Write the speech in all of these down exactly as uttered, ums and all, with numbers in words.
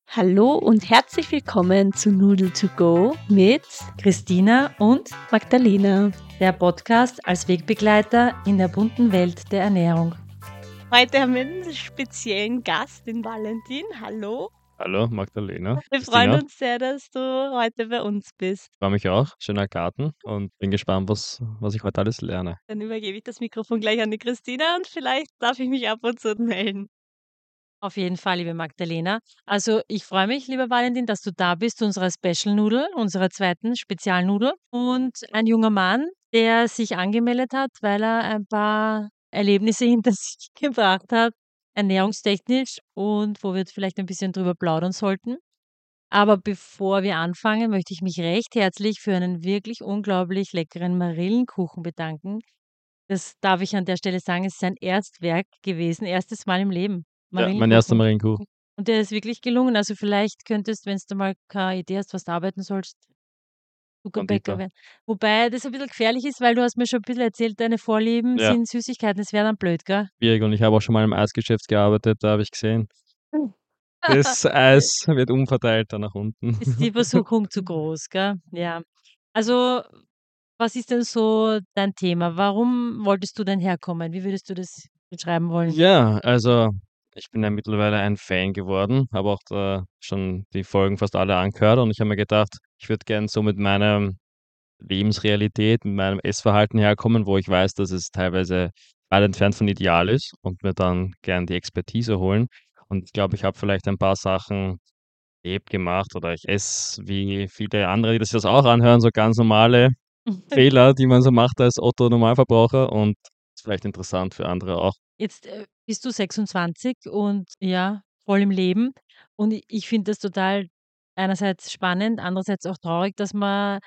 Hallo und herzlich willkommen zu Noodle to Go mit Christina und Magdalena. der Podcast als Wegbegleiter in der bunten Welt der Ernährung. Heute haben wir einen speziellen Gast, den Valentin. Hallo. Hallo Magdalena, Wir Christina. freuen uns sehr, dass du heute bei uns bist. Freue mich auch. Schöner Garten und bin gespannt, was, was ich heute alles lerne. Dann übergebe ich das Mikrofon gleich an die Christina und vielleicht darf ich mich ab und zu melden. Auf jeden Fall, liebe Magdalena. Also ich freue mich, lieber Valentin, dass du da bist zu unserer Special-Nudel, unserer zweiten Spezialnudel. Und ein junger Mann, der sich angemeldet hat, weil er ein paar Erlebnisse hinter sich gebracht hat, ernährungstechnisch, und wo wir vielleicht ein bisschen drüber plaudern sollten. Aber bevor wir anfangen, möchte ich mich recht herzlich für einen wirklich unglaublich leckeren Marillenkuchen bedanken. Das darf ich an der Stelle sagen, es ist ein Erstwerk gewesen, erstes Mal im Leben. Ja, mein erster Marillenkuchen. Marienkuchen. Und der ist wirklich gelungen. Also vielleicht könntest, wenn du mal keine Idee hast, was du arbeiten sollst, Zuckerbäcker Konditor. werden. Wobei das ein bisschen gefährlich ist, weil du hast mir schon ein bisschen erzählt, deine Vorlieben Ja. sind Süßigkeiten. Das wäre dann blöd, gell? Schwierig und ich habe auch schon mal im Eisgeschäft gearbeitet, da habe ich gesehen, das Eis wird umverteilt da nach unten. Ist die Versuchung zu groß, gell? Ja. Also, was ist denn so dein Thema? Warum wolltest du denn herkommen? Wie würdest du das beschreiben wollen? Ja, also ich bin ja mittlerweile ein Fan geworden, habe auch da schon die Folgen fast alle angehört und ich habe mir gedacht, ich würde gern so mit meiner Lebensrealität, mit meinem Essverhalten herkommen, wo ich weiß, dass es teilweise weit entfernt von ideal ist und mir dann gern die Expertise holen. Und ich glaube, ich habe vielleicht ein paar Sachen erlebt, gemacht oder ich esse wie viele andere, die das jetzt auch anhören, so ganz normale Fehler, die man so macht als Otto-Normalverbraucher und ist vielleicht interessant für andere auch. Jetzt äh, bist du sechsundzwanzig und ja, voll im Leben. Und i- ich finde das total einerseits spannend, andererseits auch traurig, dass man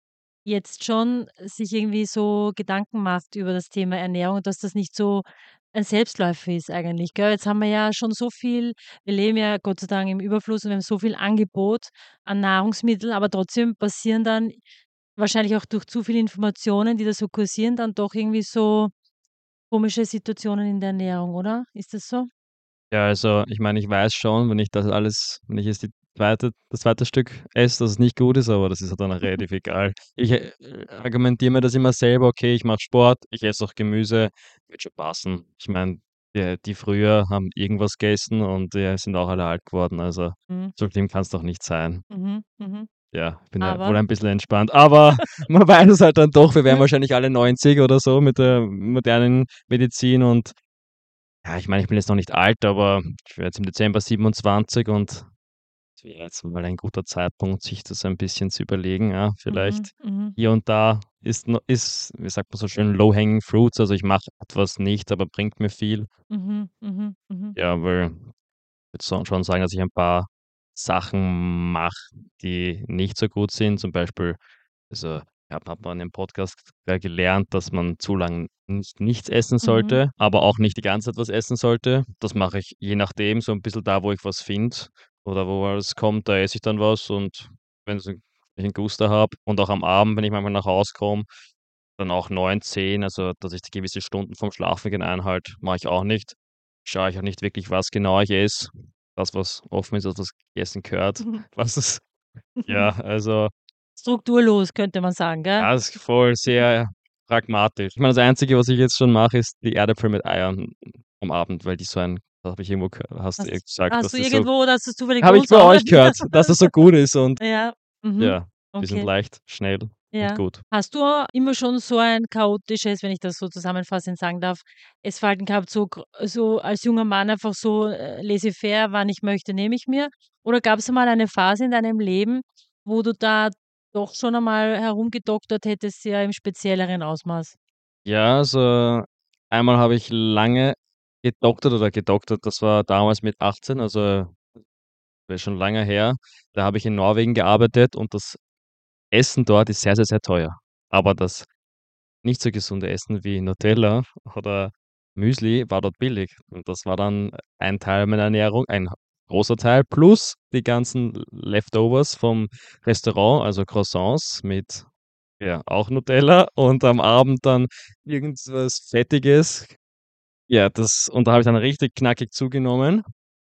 jetzt schon sich irgendwie so Gedanken macht über das Thema Ernährung, dass das nicht so ein Selbstläufer ist eigentlich, gell? Jetzt haben wir ja schon so viel, wir leben ja Gott sei Dank im Überfluss und wir haben so viel Angebot an Nahrungsmitteln, aber trotzdem passieren dann wahrscheinlich auch durch zu viele Informationen, die da so kursieren, dann doch irgendwie so komische Situationen in der Ernährung, oder? Ist das so? Ja, also ich meine, ich weiß schon, wenn ich das alles wenn ich jetzt die zweite das zweite Stück esse, dass es nicht gut ist, aber das ist ja dann relativ egal. Ich, äh, argumentiere mir das immer selber: „Okay, ich mache Sport, ich esse auch Gemüse, wird schon passen.“ Ich meine, die die früher haben irgendwas gegessen und die sind auch alle alt geworden, also Mhm, so schlimm kann's doch nicht sein. mhm, mhm. Ja, ich bin ja wohl Aber ein bisschen entspannt, aber man weiß es halt dann doch, wir werden wahrscheinlich alle neunzig oder so mit der modernen Medizin und ja, ich meine, ich bin jetzt noch nicht alt, aber ich werde jetzt im Dezember siebenundzwanzig und es wäre jetzt mal ein guter Zeitpunkt, sich das ein bisschen zu überlegen, ja, mhm, vielleicht mhm, hier und da ist no ist, wie sagt man so schön, low hanging fruits, also ich mache etwas nicht, aber bringt mir viel. mhm, mhm, mhm, Ja, weil ich würde so schon sagen, dass ich ein paar Sachen mache, die nicht so gut sind. Zum Beispiel, also, ich habe habe mal in 'nem Podcast, äh, gelernt, dass man zu lang nicht nichts essen mhm, sollte, aber auch nicht die ganze Zeit was essen sollte. Das mache ich je nachdem, so 'n bisschen da, wo ich was finde oder wo was kommt, da esse ich dann was und wenn's 'n wenn ich 'n Guster habe und auch am Abend, wenn ich manchmal nach Hause komme, dann auch neun, zehn, also, dass ich gewisse Stunden vorm Schlafengehen einhalte, mache ich auch nicht. Schaue ich auch nicht wirklich, was genau ich esse. Das, was offen ist, das, was gegessen gehört. mhm. Was ist ja, also, Strukturlos, könnte man sagen, gell? ja, ist voll sehr pragmatisch. Ich meine, das Einzige, was ich jetzt schon mache, ist die Erdäpfel mit Eiern am Abend, weil die so ein das habe ich irgendwo gehört hast du Hast gesagt, hast dass du das so irgendwo oder hast du's zufällig bei habe ich uns bei auch? euch gehört, dass das so gut ist und Ja, mhm, ja, die sind okay, leicht, schnell und ja. gut. Hast du immer schon so ein chaotisches, wenn ich das so zusammenfassend sagen darf, Essverhalten gehabt, so gr so als junger Mann einfach so, äh, laissez-faire, wann ich möchte, nehme ich mir? Oder gab's einmal eine Phase in deinem Leben, wo du da doch schon einmal herumgedoktert hättest, ja im spezielleren Ausmaß? Ja, also, einmal habe ich lange gedoktert oder gedoktert, das war damals mit achtzehn, also, das ist schon lange her. Da habe ich in Norwegen gearbeitet und das Essen dort ist sehr, sehr, sehr teuer. Aber das nicht so gesunde Essen wie Nutella oder Müsli war dort billig. Und das war dann ein Teil meiner Ernährung, ein großer Teil, plus die ganzen Leftovers vom Restaurant, also Croissants mit, ja, auch Nutella und am Abend dann irgendwas Fettiges. Ja, das und da habe ich dann richtig knackig zugenommen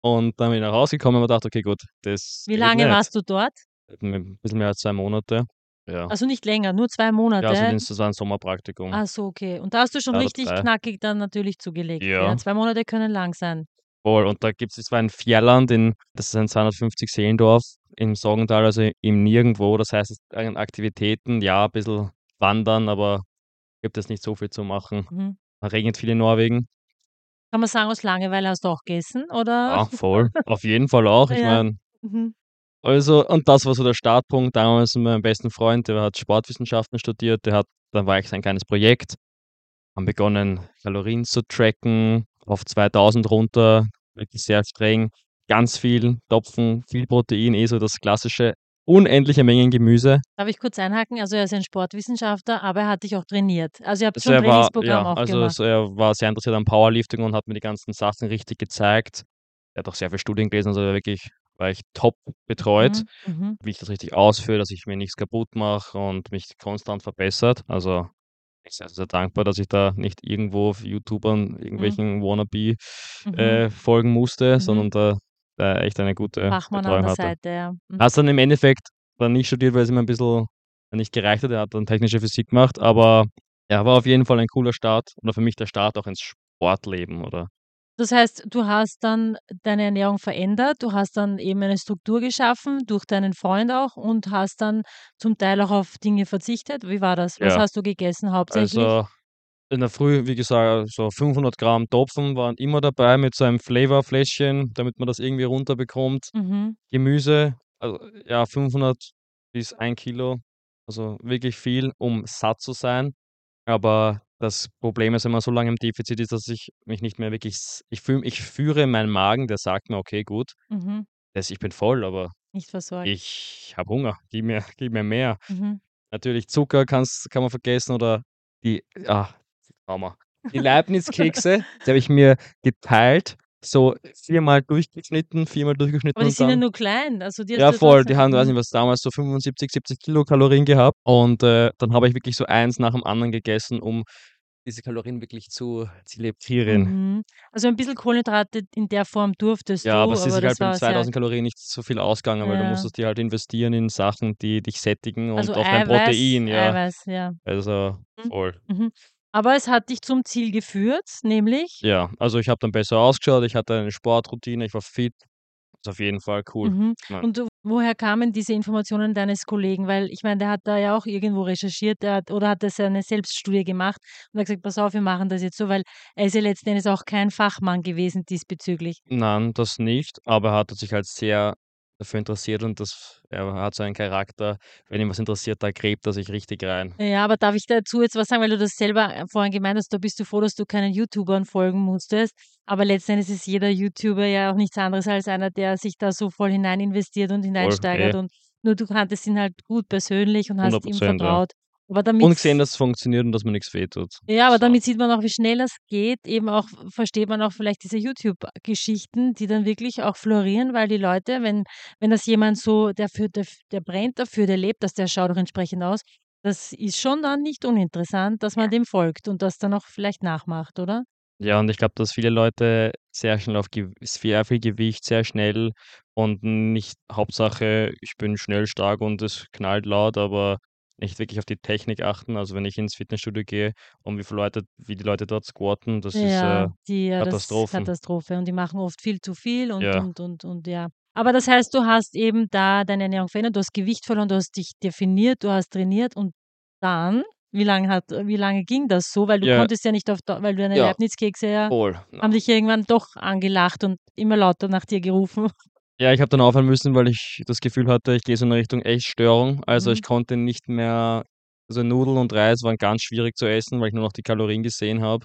Und dann bin ich nach Hause gekommen und mir gedacht: „Okay, gut, das Wie geht lange nicht.“ warst du dort? Ein bisschen mehr als zwei Monate. Ja. Also nicht länger, nur zwei Ja, also Monate? das war 'n Sommerpraktikum. Ach so, okay. Und da hast du schon zwei oder richtig drei. knackig dann natürlich zugelegt, ja? Ja, zwei Monate können lang sein. voll. Und da gibt's es war ein Fjälland in das ist ein zweihundertfünfzig Seelendorf im Sogndal, also im Nirgendwo. Das heißt, es an Aktivitäten, ja, bisschen wandern, aber gibt es nicht so viel zu machen. Mhm. Regnet viel in Norwegen. Kann man sagen, aus Langeweile hast du auch gegessen, oder? Ja, voll. Auf jeden Fall auch. Ich Ja. meine, Mhm. also und das war so der Startpunkt damals mit meinem besten Freund, der hat Sportwissenschaften studiert, der hat dann war ich sein kleines Projekt, haben begonnen, Kalorien zu tracken, auf zweitausend runter, wirklich sehr streng, ganz viel Topfen, viel Protein, eh so das Klassische, unendliche Mengen Gemüse. Darf ich kurz einhaken? Also, er ist ein Sportwissenschaftler, aber er hat dich auch trainiert. Also, ihr habt Also, schon 'n er war Trainingsprogramm ja, auch also, gemacht. so er war sehr interessiert an Powerlifting und hat mir die ganzen Sachen richtig gezeigt. Er hat auch sehr viel Studien gelesen, also wirklich war ich top betreut, Mhm, mhm, wie ich das richtig ausführe, dass ich mir nichts kaputt mache und mich konstant verbessert. Also, ich bin sehr, sehr dankbar, dass ich da nicht irgendwo auf YouTubern mhm, irgendwelchen Wannabe, mhm, äh, folgen musste, mhm. sondern da da echt eine gute Fachmann an Betreuung der hatte. Seite, ja. Mhm. Hast dann im Endeffekt dann nicht studiert, weil es ihm ein bisschen nicht gereicht hat. Er hat dann technische Physik gemacht, aber ja, war auf jeden Fall ein cooler Start oder für mich der Start auch ins Sportleben, oder? Das heißt, du hast dann deine Ernährung verändert, du hast dann eben eine Struktur geschaffen durch deinen Freund auch und hast dann zum Teil auch auf Dinge verzichtet. Wie war das? Was Ja, hast du gegessen hauptsächlich? also in der Früh, wie gesagt, so fünfhundert Gramm Topfen waren immer dabei mit so einem Flavorfläschchen, damit man das irgendwie runterbekommt. Mhm, Gemüse, also ja, fünfhundert bis ein Kilo, also wirklich viel, um satt zu sein. Aber das Problem ist, wenn man so lange im Defizit ist, dass ich mich nicht mehr wirklich s ich fühle ich führe meinen Magen, der sagt mir: „Okay, gut, mhm. das ich bin voll, aber Nicht versorgt. ich habe Hunger, gib mir gib mir mehr.“ Mhm. Natürlich Zucker kann's kann man vergessen oder die ah, Trauma. Die Leibniz-Kekse, die habe ich mir geteilt, so viermal durchgeschnitten viermal Aber durchgeschnitten die und sind ja dann nur klein, also die hast ja du schon voll, so die haben, weiß mhm, nicht was, damals so fünfundsiebzig, siebzig Kilokalorien gehabt und, äh, dann habe ich wirklich so eins nach dem anderen gegessen, um diese Kalorien wirklich zu zelebrieren. mhm. Also ein bisschen Kohlenhydrate in der Form durftest Ja, aber du, es ist aber sich halt das beim war sehr zweitausend Kalorien nicht so viel ausgegangen, weil du ja. musstest dir halt investieren in Sachen, die dich sättigen Also und auf dein Eiweiß Protein, ja. Eiweiß, ja. Also, Mhm. voll. Mhm. Aber es hat dich zum Ziel geführt, nämlich Ja, also ich habe dann besser ausgeschaut, ich hatte eine Sportroutine, ich war fit. Ist auf jeden Fall cool. mhm. Ich meine, Und du woher kamen diese Informationen deines Kollegen? Weil ich meine, der hat da ja auch irgendwo recherchiert, der hat oder hat das eine Selbststudie gemacht und hat gesagt: „Pass auf, wir machen das jetzt so“, weil er ist ja letzten Endes auch kein Fachmann gewesen diesbezüglich. nein, das nicht, aber er hat sich halt sehr dafür interessiert und das er hat so einen Charakter, wenn ihn was interessiert, da gräbt er sich richtig rein. Ja, aber darf ich dazu jetzt was sagen, weil du das selber, äh, vorhin gemeint hast, da bist du froh, dass du keinen YouTubern folgen musstest. Aber letzten Endes ist jeder YouTuber ja auch nichts anderes als einer, der sich da so voll hinein investiert und Voll, hineinsteigert eh, und nur du kanntest ihn halt gut persönlich und hast hundert ihm ja. vertraut. Aber Und damit's gesehen, dass es funktioniert und dass mir nix wehtut. ja, aber So, damit sieht man auch, wie schnell das geht. Eben auch versteht man auch vielleicht diese YouTube-Geschichten, die dann wirklich auch florieren, weil die Leute, wenn wenn das jemand so der für der der brennt dafür, der lebt das, der schaut auch entsprechend aus. Das ist schon dann nicht uninteressant, dass man dem folgt und das dann auch vielleicht nachmacht, oder? ja, und ich glaube, dass viele Leute sehr schnell auf Gew sehr viel Gewicht, sehr schnell und nicht Hauptsache, ich bin schnell, stark und es knallt laut, aber nicht wirklich auf die Technik achten. Also, wenn ich ins Fitnessstudio gehe und wie viele Leute wie die Leute dort squatten, das ist, äh, Ja, die ja, das ist Katastrophen. Katastrophe und die machen oft viel zu viel und Ja. und und und ja. Aber das heißt, du hast eben da deine Ernährung verändert, du hast Gewicht verloren, du hast dich definiert, du hast trainiert und dann, wie lange hat wie lange ging das so? Weil du Ja, konntest ja nicht auf Dau weil du deine ja, Leibniz-Kekse ja voll. haben Na. dich irgendwann doch angelacht und immer lauter nach dir gerufen. Ja, ich habe dann aufhören müssen, weil ich das Gefühl hatte, ich gehe so in Richtung Essstörung. Also, ich Mhm. konnte nicht mehr also, Nudeln und Reis waren ganz schwierig zu essen, weil ich nur noch die Kalorien gesehen habe.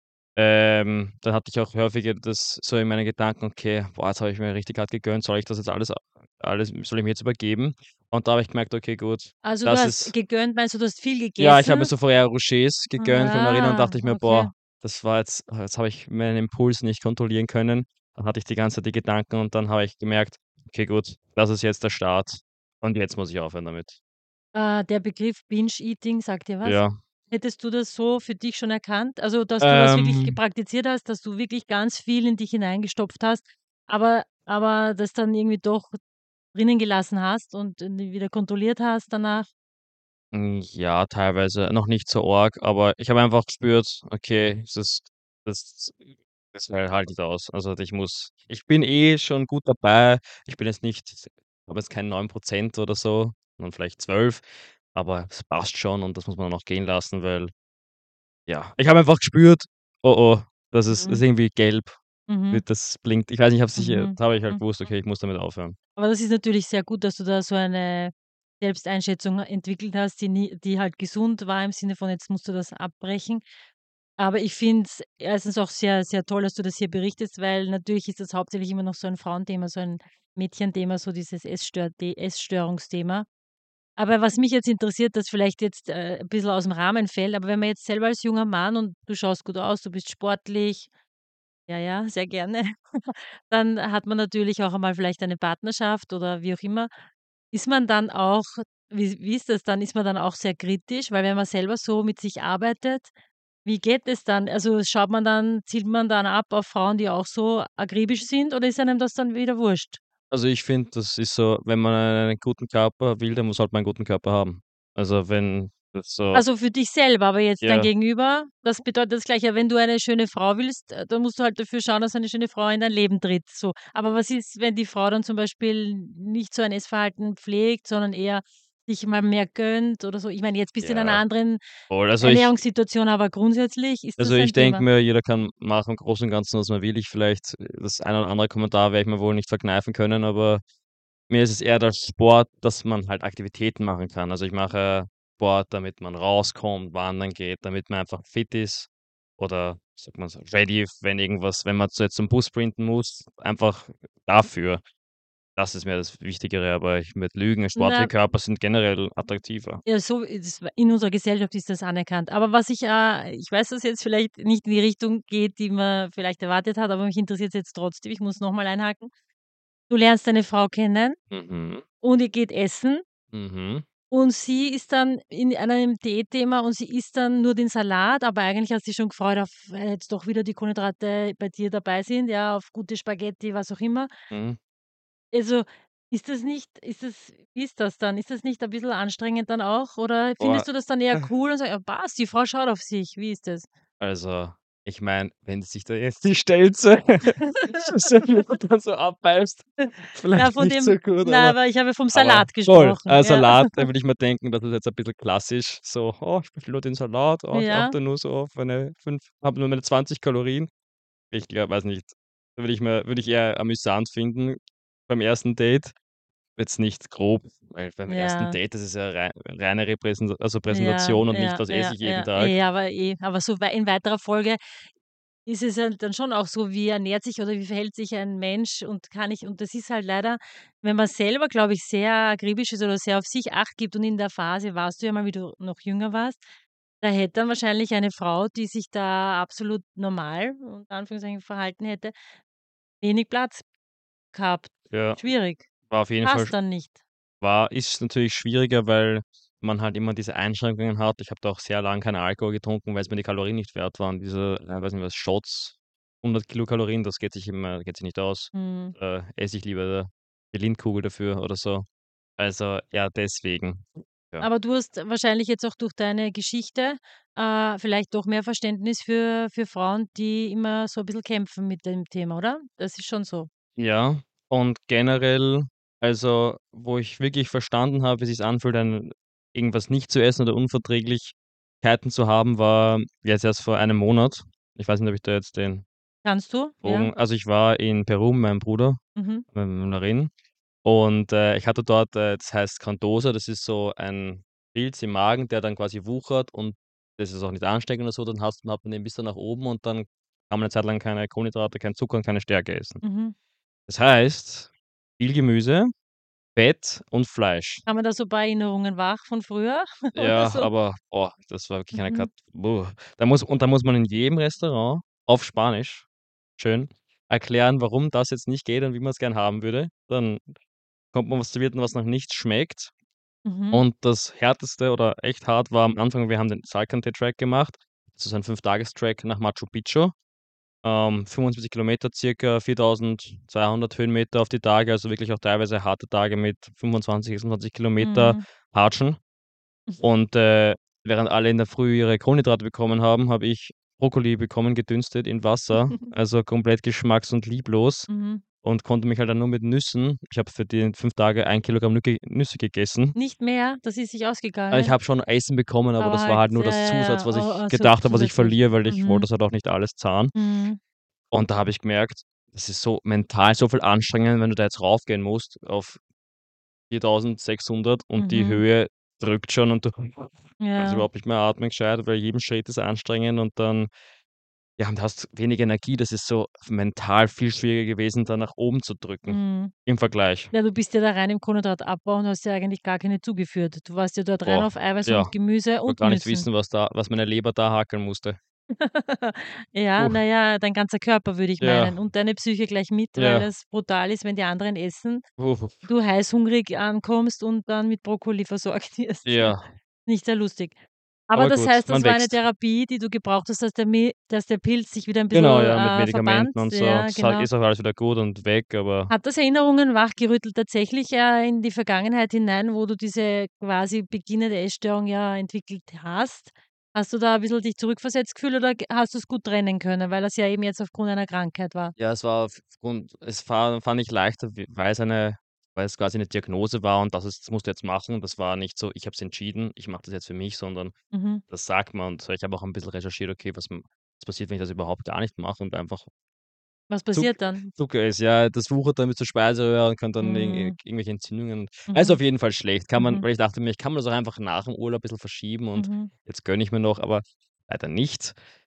Ähm, dann hatte ich auch häufiger das so in meinen Gedanken: „Okay, boah, jetzt habe ich mir richtig hart gegönnt. Soll ich das jetzt alles alles soll ich mir jetzt übergeben?“ Und da habe ich gemerkt: „Okay, gut, Also, du das hast ist“ gegönnt, meinst du, du hast viel ja, ich habe mir gegessen? so Ferrero Rochers gegönnt, kann mich noch erinnern, und Ah, dachte ich mir: okay. „Boah, das war jetzt ah, jetzt habe ich meinen Impuls nicht kontrollieren können.“ Dann hatte ich die ganze Zeit die Gedanken und dann habe ich gemerkt: „Okay, gut, das ist jetzt der Start und jetzt muss ich aufhören damit.“ Äh, der Begriff Binge-Eating sagt dir was? Ja, Hättest du das so für dich schon erkannt? Also, dass du das wirklich ge ähm, praktiziert hast, dass du wirklich ganz viel in dich hineingestopft hast, aber aber das dann irgendwie doch drinnen gelassen hast und äh, wieder kontrolliert hast danach? Hm, ja, teilweise noch nicht so arg, aber ich habe einfach gespürt, okay, das das das hält halt nicht aus. Also, ich muss ich bin eh schon gut dabei. Ich bin jetzt nicht habe jetzt kein neun Prozent oder so, sondern vielleicht zwölf, aber es passt schon und das muss man noch gehen lassen, weil ja, ich habe einfach gespürt: „Oh, oh, das ist ist Mhm. irgendwie gelb, Mhm. das blinkt.“ Ich weiß nicht, ich habe es nicht äh, Mhm. da habe ich halt Mhm. gewusst, okay, ich muss damit aufhören. Aber das ist natürlich sehr gut, dass du da so eine Selbsteinschätzung entwickelt hast, die nie die halt gesund war im Sinne von: „Jetzt musst du das abbrechen.“ Aber ich finde es erstens auch sehr, sehr toll, dass du das hier berichtest, weil natürlich ist das hauptsächlich immer noch so ein Frauenthema, so ein Mädchenthema, so dieses Essstör de Essstörungsthema. Aber was mich jetzt interessiert, das vielleicht jetzt, äh, 'n bisschen aus dem Rahmen fällt, aber wenn man jetzt selber als junger Mann und du schaust gut aus, du bist sportlich, ja, ja, sehr gerne, dann hat man natürlich auch einmal vielleicht eine Partnerschaft oder wie auch immer. Ist man dann auch wie wie ist das dann? Ist man dann auch sehr kritisch? Weil wenn man selber so mit sich arbeitet, wie geht es dann? Also, schaut man dann zielt man dann ab auf Frauen, die auch so akribisch sind oder ist einem das dann wieder wurscht? Also, ich finde, das ist so, wenn man einen guten Körper will, dann sollte man einen guten Körper haben. Also, wenn das so Also, für dich selber, aber jetzt dein ja, Gegenüber, das bedeutet das Gleiche. Wenn du eine schöne Frau willst, äh, dann musst du halt dafür schauen, dass eine schöne Frau in dein Leben tritt, so. Aber was ist, wenn die Frau dann zum Beispiel nicht so ein Essverhalten pflegt, sondern eher sich mal mehr gönnt oder so? Ich meine, jetzt bist du in einer ja, anderen voll. Also, ich Ernährungssituation, aber grundsätzlich ist also, das ich ein denke Thema. mir, jeder kann machen im Großen und Ganzen, was man will. Ich vielleicht äh, das ein oder andere Kommentar werde ich mir wohl nicht verkneifen können, aber mir ist es eher der Sport, dass man halt Aktivitäten machen kann. Also, ich mache Sport, damit man rauskommt, wandern geht, damit man einfach fit ist oder, sagt man so, ready, wenn irgendwas wenn man so jetzt zum Bus sprinten muss, einfach dafür. Das ist mir das Wichtigere, aber ich mit Lügen sportliche Na Körper sind generell attraktiver. ja, so ist in unserer Gesellschaft ist das anerkannt. Aber was ich, äh ich weiß, dass jetzt vielleicht nicht in die Richtung geht, die man vielleicht erwartet hat, aber mich interessiert jetzt trotzdem. Ich muss noch mal einhaken. Du lernst deine Frau kennen Mhm, und ihr geht essen mhm, und sie ist dann in einem Diätthema und sie isst dann nur den Salat, aber eigentlich hat sie schon gefreut auf, weil jetzt doch wieder die Kohlenhydrate bei dir dabei sind, ja, auf gute Spaghetti, was auch immer. mhm, Also, ist das nicht ist das wie ist das dann? Ist das nicht ein bisschen anstrengend dann auch oder boah, findest du das dann eher äh, cool und sagst: „Ja, passt, die Frau schaut auf sich.“ Wie ist das? also, ich meine, wenn sich da jetzt die Stelze so dann so abbeißt, Na, vielleicht von nicht dem so gut, na, aber aber ich habe vom aber Salat voll. gesprochen, Äh, ja. Salat, da würde ich mir denken, das ist jetzt ein bisschen klassisch, so: „Oh, ich bestelle nur den Salat. Oh, ich Ja. achte nur so auf meine fünf habe nur meine zwanzig Kalorien.“ Ich glaube weiß nicht, würde ich mir würde ich eher amüsant finden beim ersten Date. Jetzt nicht grob, weil beim ersten Ja, Date, das ist ja rei reine Repräsent also ja, Präsentation und nicht: ja, „Was esse ja, ich jeden ja. Tag?“ Eh, aber eh aber so wei in weiterer Folge ist es ja dann schon auch so, wie ernährt sich oder wie verhält sich ein Mensch und kann ich und das ist halt leider, wenn man selber, glaube ich, sehr akribisch ist oder sehr auf sich Acht gibt und in der Phase warst du ja mal, wie du noch jünger warst, da hätte dann wahrscheinlich eine Frau, die sich da absolut normal, unter Anführungszeichen, verhalten hätte, wenig Platz gehabt. Ja, Schwierig. war auf jeden Fall Passt dann nicht. war ist natürlich schwieriger, weil man halt immer diese Einschränkungen hat. Ich habe da auch sehr lang keinen Alkohol getrunken, weil's mir die Kalorien nicht wert waren. Diese, äh, weiß nicht was, Shots, hundert Kilokalorien, das geht sich immer geht sich nicht aus. Mhm. Äh, esse ich lieber die Lindkugel dafür oder so. Also, ja, deswegen. Ja. Aber du hast wahrscheinlich jetzt auch durch deine Geschichte, äh, vielleicht doch mehr Verständnis für für Frauen, die immer so 'n bisschen kämpfen mit dem Thema, oder? Das ist schon so. Ja, und generell, also, wo ich wirklich verstanden habe, wie sich's anfühlt, ein irgendwas nicht zu essen oder Unverträglichkeiten zu haben, war jetzt erst vor einem Monat. Ich weiß nicht, ob ich da jetzt den Kannst du? Ja. Bogen also, ich war in Peru mit meinem Bruder, Mhm. mit meiner Nachbarin und, äh, ich hatte dort, äh das heißt Cantosa, das ist so ein Pilz im Magen, der dann quasi wuchert und das ist auch nicht ansteckend oder so, dann hast hat man den bis dann nach oben und dann kann man 'ne Zeit lang keine Kohlenhydrate, keinen Zucker und keine Stärke essen. Mhm. Das heißt, viel Gemüse, Fett und Fleisch. Haben wir da so ein paar Erinnerungen wach von früher oder Ja, so? aber, boah, das war wirklich eine Mhm. Kat da muss und da muss man in jedem Restaurant auf Spanisch schön erklären, warum das jetzt nicht geht und wie man's gern haben würde. Dann kommt man was serviert, was nach nichts schmeckt. Mhm. Und das Härteste oder echt hart war am Anfang, wir haben den Salkantay Track gemacht. Das ist ein Fünf-Tages-Track nach Machu Picchu. ähm, fünfundzwanzig Kilometer, circa viertausendzweihundert Höhenmeter auf die Tage, also wirklich auch teilweise harte Tage mit fünfundzwanzig, sechsundzwanzig Kilometer Mhm. Hatschen. Und äh, während alle in der Früh ihre Kohlenhydrate bekommen haben, habe ich Brokkoli bekommen, gedünstet in Wasser, also komplett geschmacks- und lieblos Mhm. und konnte mich halt dann nur mit Nüssen. Ich habe für die fünf Tage ein Kilogramm Nücke, Nüsse gegessen. Nicht mehr? Das ist sich Äh, Ich ausgegangen? habe schon Essen bekommen, aber Aber das war halt, halt nur ja, das ja, Zusatz, ja, was oh, ich also gedacht habe, was ich zusätzlich. verliere, weil ich wollte Mhm. das halt auch nicht alles zahlen. Mhm. Und da habe ich gemerkt, das ist so mental so viel anstrengend, wenn du da jetzt raufgehen musst auf viertausendsechshundert und die Mhm. Höhe drückt schon und du kannst Ja. überhaupt nicht mehr atmen gescheit, weil jeden Schritt ist anstrengend und dann, ja, und hast wenig Energie. Das ist so mental viel schwieriger gewesen, da nach oben zu drücken Mhm. im Vergleich. Ja, du bist ja da rein im Kohlenhydratabbau und hast ja eigentlich gar keine zugeführt. Du warst ja dort rein Boah, auf Eiweiß ja, und Gemüse will und gar nicht Nüssen. wissen, was da was meine Leber da hackeln musste. Ja, Puh, na ja, dein ganzer Körper würde ich meinen ja, und deine Psyche gleich mit, weil ja, es brutal ist, wenn die anderen essen, puh, du heißhungrig ankommst und dann mit Brokkoli versorgt wirst. ja, Nicht sehr lustig. Aber aber das gut, heißt, das man war eine wächst. Therapie, die du gebraucht hast, dass der Mi dass der Pilz sich wieder ein Genau, bisschen, ja, mit äh, verbannt? Medikamenten und so. Ja, Das ha genau. ist auch alles wieder gut und weg, aber Hat das Erinnerungen wachgerüttelt tatsächlich, äh, in die Vergangenheit hinein, wo du diese quasi beginnende Essstörung ja entwickelt hast? Hast du da 'n bisschen dich zurückversetzt gefühlt oder g hast du's gut trennen können, weil das ja eben jetzt aufgrund einer Krankheit war? ja, es war aufgrund es war fand ich leichter, w weil es eine weil es quasi 'ne Diagnose war und das ist das musst du jetzt machen. Das war nicht so: „Ich habe es entschieden, ich mache das jetzt für mich“, sondern Mhm. das sagt man und ich habe auch 'n bisschen recherchiert, okay, was m was passiert, wenn ich das überhaupt gar nicht mache und einfach Was Zuck passiert dann? Zucker ist, ja, das wuchert dann bis zur Speiseröhre und kann dann irg irg Mhm. irgendwelche Entzündungen also, Mhm. auf jeden Fall schlecht. Kann man Mhm. weil ich dachte mir, ich kann mir das auch einfach nach dem Urlaub bisschen verschieben und Mhm. jetzt gönne ich mir noch, aber leider nicht.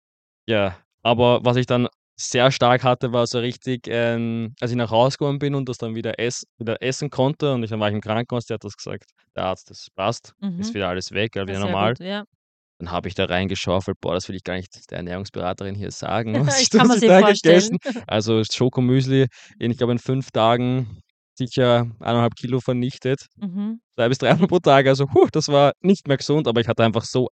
Ja, aber was ich dann sehr stark hatte, war so richtig, ähm, als ich nach Hause gekommen bin und das dann wieder ess wieder essen konnte und ich dann war ich im Krankenhaus, der hat das gesagt der Arzt: „Das passt, ist Mhm. wieder alles weg, ja, Ja, wieder sehr normal.“ gut, ja. Dann habe ich da reingeschaufelt. Boah, das will ich gar nicht der Ernährungsberaterin hier sagen, was ich Ich kann was mir's ich eh da vorstellen. gegessen also, Schokomüsli in ich glaube, in fünf Tagen sicher eineinhalb Kilo vernichtet. Mhm. zwei bis dreimal pro Tag, also, hu, das war nicht mehr gesund, aber ich hatte einfach so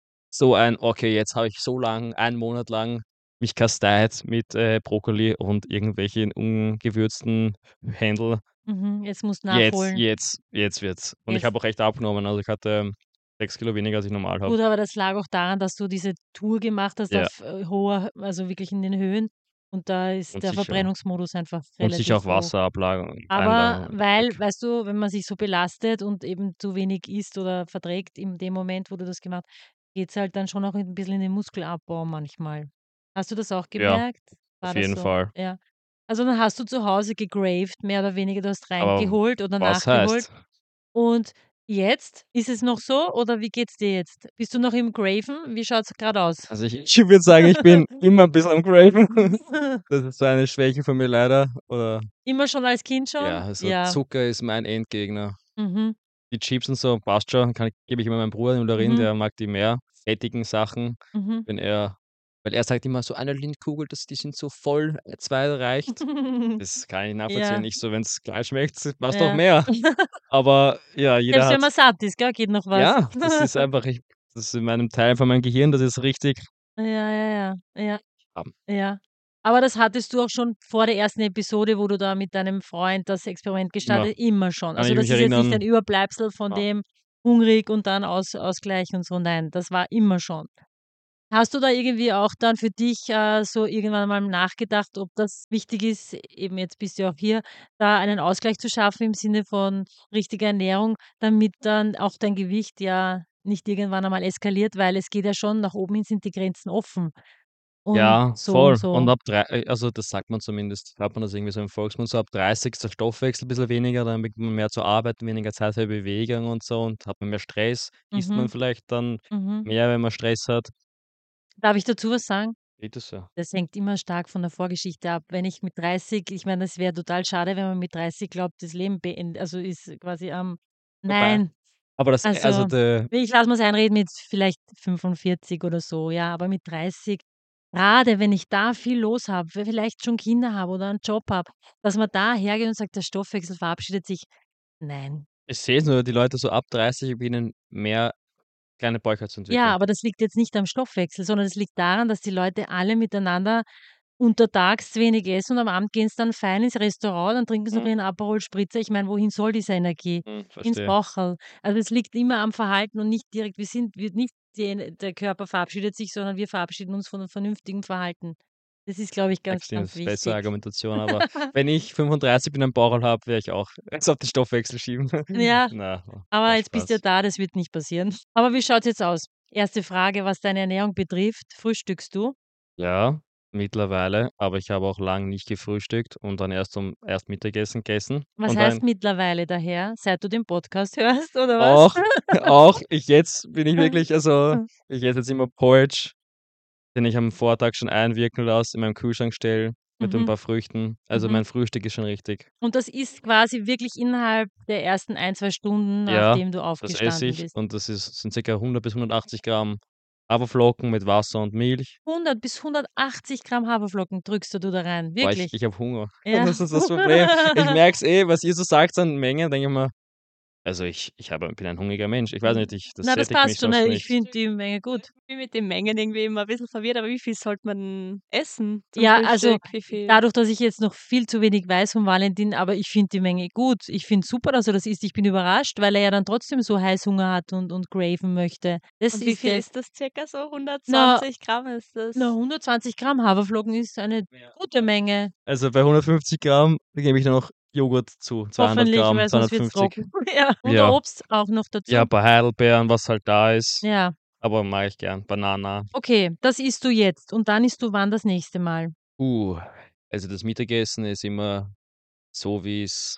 so ein: „Okay, jetzt habe ich so lang einen Monat lang mich kasteilt mit, äh, Brokkoli und irgendwelchen ungewürzten Händel. Mhm, jetzt musst Jetzt nachholen. jetzt jetzt wird's.“ Und ich Jetzt habe auch echt abgenommen. Also, ich hatte sechs Kilo weniger, als ich normal habe. Gut, aber das lag auch daran, dass du diese Tour gemacht hast Ja. auf, äh, hoher also, wirklich in den Höhen und da ist Und der sicher Verbrennungsmodus einfach und sicher auch relativ hoch. Wasserablagerung Aber Einlagerung weil, weg. weißt du, wenn man sich so belastet und eben zu wenig isst oder verträgt in dem Moment, wo du das gemacht geht's halt dann schon auch 'n bisschen in den Muskelabbau manchmal. Hast du das auch Ja, gemerkt? War auf das jeden so? Fall. Ja. Also, dann hast du zu Hause gegraved, mehr oder weniger, du hast Aber reingeholt oder was nachgeholt. heißt? Und jetzt? Ist es noch so oder wie geht's dir jetzt? Bist du noch im Graven? Wie schaut's grad aus? Also, ich ich würde sagen, ich bin immer 'n bisschen am Graven. Das ist so eine Schwäche von mir leider, oder Immer schon als Kind schon? Ja, also, Ja. Zucker ist mein Endgegner. Mhm. Die Chips und so, passt schon, kann ich gebe ich immer meinem Bruder Mandarin, Mhm. der mag die mehr, fettigen Sachen, Mhm. wenn er weil er sagt immer so: „Eine Lindkugel, das die sind so voll, zwei reicht.“ Das kann ich nachvollziehen. Ja. Ich so: „Wenn's geil schmeckt, passt doch Ja. mehr.“ Aber ja, jeder Selbst wenn hat man satt ist, gell, geht noch was. Ja, das ist einfach ich das ist in meinem Teil von meinem Gehirn, das ist richtig Ja, ja, ja, ja, am ja. Aber das hattest du auch schon vor der ersten Episode, wo du da mit deinem Freund das Experiment Immer. gestartet immer schon? Kann Also, ich das mich ist jetzt nicht ein erinnern Überbleibsel von Ja. dem hungrig und dann Aus Ausgleich und so, nein, das war immer schon. Hast du da irgendwie auch dann für dich, äh, so irgendwann mal nachgedacht, ob das wichtig ist eben jetzt bist du ja auch hier, da einen Ausgleich zu schaffen im Sinne von richtiger Ernährung, damit dann auch dein Gewicht ja nicht irgendwann einmal eskaliert, weil es geht ja schon nach oben hin sind die Grenzen offen und Ja, so voll. Und so. ab drei äh, also, das sagt man zumindest hört man das irgendwie so im Volksmund, so ab dreißig ist der Stoffwechsel bisschen weniger, dann beginnt man mehr zu arbeiten, weniger Zeit für Bewegung und so und hat man mehr Stress, isst man Mhm. vielleicht dann Mhm. mehr, wenn man Stress hat. Darf ich dazu was sagen? Bitte sehr. Das hängt immer stark von der Vorgeschichte ab. Wenn ich mit dreißig ich meine, es wäre total schade, wenn man mit dreißig glaubt, das Leben beend also, ist quasi am Vorbei. nein. Aber das äh, also, Also, de ich lasse mir's einreden mit vielleicht fünfundvierzig oder so, ja, aber mit dreißig, grade wenn ich da viel los habe, v vielleicht schon Kinder habe oder 'n Job habe, dass man da hergeht und sagt, der Stoffwechsel verabschiedet sich, nein. Ich sehe es nur, die Leute so ab dreißig beginnen mehr kleine Bäuche zu Ja, entwickeln. aber das liegt jetzt nicht am Stoffwechsel, sondern es liegt daran, dass die Leute alle miteinander untertags zu wenig essen und am Abend gehen sie dann fein ins Restaurant, dann trinken sie noch Mhm. ihren Aperol Spritzer. Ich meine, wohin soll diese Energie? Mhm, Ins verstehe. Baucherl. Also es liegt immer am Verhalten und nicht direkt, wir sind, wir nicht die, der Körper verabschiedet sich, sondern wir verabschieden uns von einem vernünftigen Verhalten. Das ist, glaube ich, ganz, Stimmt, ganz das ist bessere wichtig. Argumentation, aber wenn ich fünfunddreißig bin und einen Bauchel habe, wäre ich auch es auf den Stoffwechsel schieben. Ja, Na, aber war jetzt bist du ja Spaß. da, das wird nicht passieren. Aber wie schaut's jetzt aus? Erste Frage, was deine Ernährung betrifft. Frühstückst du? Ja, mittlerweile, aber ich habe auch lang nicht gefrühstückt und dann erst um erst Mittagessen gegessen Was und heißt dann mittlerweile daher? Seit du den Podcast hörst, oder was? auch auch ich jetzt bin ich wirklich also, ich esse jetzt immer Porridge, den ich am Vortag schon einwirken lasse, in meinem Kühlschrank stelle mit ein Mhm. paar Früchten. Also, Mhm. mein Frühstück ist schon richtig. Und das ist quasi wirklich innerhalb der ersten ein, zwei Stunden, Ja, nachdem du das esse aufgestanden ich bist. und das ist sind circa hundert bis hundertachtzig Gramm Haferflocken mit Wasser und Milch. hundert bis hundertachtzig Gramm Haferflocken drückst du da rein, Boah, ich wirklich? ich habe Hunger. Ja. Das ist das Problem. Ich merke es eh, was ihr so sagt an Menge, denke ich mir also, ich ich habe bin ein hungriger Mensch. Ich weiß nicht, ich das Na, das sättigt mich passt schon. sonst Ne, ich nicht. finde die Menge gut. Ich bin mit den Mengen irgendwie immer ein bisschen verwirrt, aber wie viel sollte man essen zum Ja, also Frühstück? Wie viel? dadurch, dass ich jetzt noch viel zu wenig weiß von Valentin, aber ich finde die Menge gut. Ich finde super, dass er das isst. Ich bin überrascht, weil er ja dann trotzdem so Heißhunger hat und und craven möchte. Das Und wie ist viel ja ist das circa so? na hundertzwanzig Gramm ist na, das? hundertzwanzig Gramm Haferflocken ist eine gute Menge. Also, bei hundertfünfzig Gramm gebe ich noch Joghurt zu, zweihundert Hoffentlich, Gramm, weil sonst wird's zweihundertfünfzig. trocken. Ja, und Ja. Obst auch noch Ja, dazu. paar Heidelbeeren, was halt da ist, Ja. aber mag ich gern. Banana. Okay, das isst du jetzt und dann isst du wann das nächste Mal? Uh, also, das Mittagessen ist immer so, wie's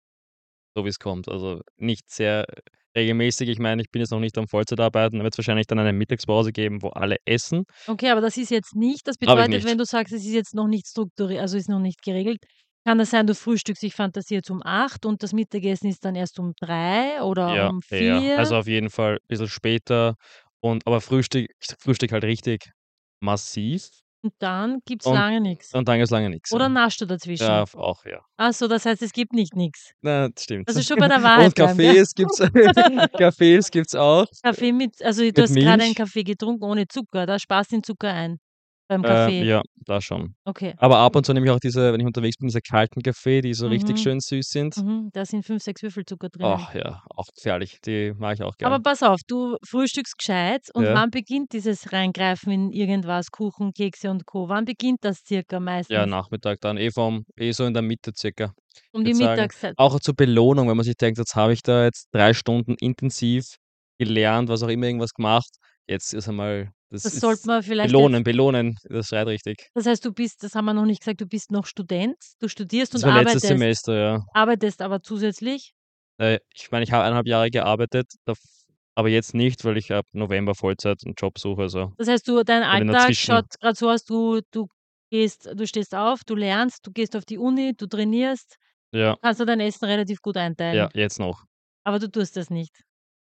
so wie's kommt. Also, nicht sehr regelmäßig. Ich meine, ich bin jetzt noch nicht am Vollzeitarbeiten, da wird's wahrscheinlich dann eine Mittagspause geben, wo alle essen. Okay, aber das ist jetzt nicht das Habe ich bedeutet, nicht. wenn du sagst, es ist jetzt noch nicht strukturi also, ist noch nicht geregelt, kann das sein, du frühstückst, ich fantasiere jetzt um acht und das Mittagessen ist dann erst um drei oder Ja, um eher. vier? Also, auf jeden Fall bisschen später und aber Frühstück ich frühstücke halt richtig massiv Und dann gibt's und lange nix? und dann gibt's lange nix, Oder ja. naschst du Ja, dazwischen? f auch, ja. Ach so, das heißt, es gibt nicht nix. Na, das stimmt. Also, schon bei der Und Wahrheit bleiben, gell? Kaffees gibt's Kaffees gibt's auch Kaffee mit also, du mit hast grade einen Milch. Kaffee getrunken ohne Zucker, da sparst den Zucker ein beim Äh, Kaffee? ja, da schon. Okay. Aber ab und zu nehme ich auch diese wenn ich unterwegs bin, diese kalten Kaffee, die so richtig Mhm. schön süß sind. Mhm, da sind fünf, sechs Würfel Zucker drinnen. Ach ja, auch gefährlich. Die mag ich auch Aber gern. pass auf, du frühstückst gescheit und Ja. wann beginnt dieses Reingreifen in irgendwas, Kuchen, Kekse und Co.? Wann beginnt das circa Ja, meistens? Nachmittag dann eh vom eh so in der Mitte circa. Um Ich die würde sagen, Mittagszeit. auch zur Belohnung, wenn man sich denkt: „Jetzt habe ich da jetzt drei Stunden intensiv gelernt, was auch immer, irgendwas gemacht. Jetzt ist einmal das Das sollte ist man vielleicht jetzt belohnen, belohnen, das schreit richtig." Das heißt, du bist das haben wir noch nicht gesagt, du bist noch Student? Du studierst Das und war letztes arbeitest Semester, ja. arbeitest aber zusätzlich? Äh, ich meine, ich habe eineinhalb Jahre gearbeitet, dav aber jetzt nicht, weil ich ab November Vollzeit 'n Job suche, also Das heißt, du dein halt in Alltag schaut dazwischen. grad so aus, du du gehst du stehst auf, du lernst, du gehst auf die Uni, du trainierst, Ja. kannst du dein Essen relativ gut Ja, einteilen. jetzt noch. Aber du tust das nicht.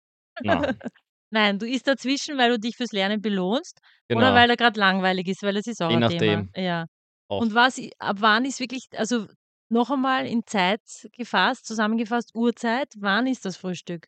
Na. Nein, du isst dazwischen, weil du dich fürs Lernen belohnst oder Genau. weil er grad langweilig ist, weil das ist auch Je ein Thema. nachdem. Ja. Auch. Und was i ab wann ist wirklich also, noch einmal in Zeit gefasst zusammengefasst, Uhrzeit, wann ist das Frühstück?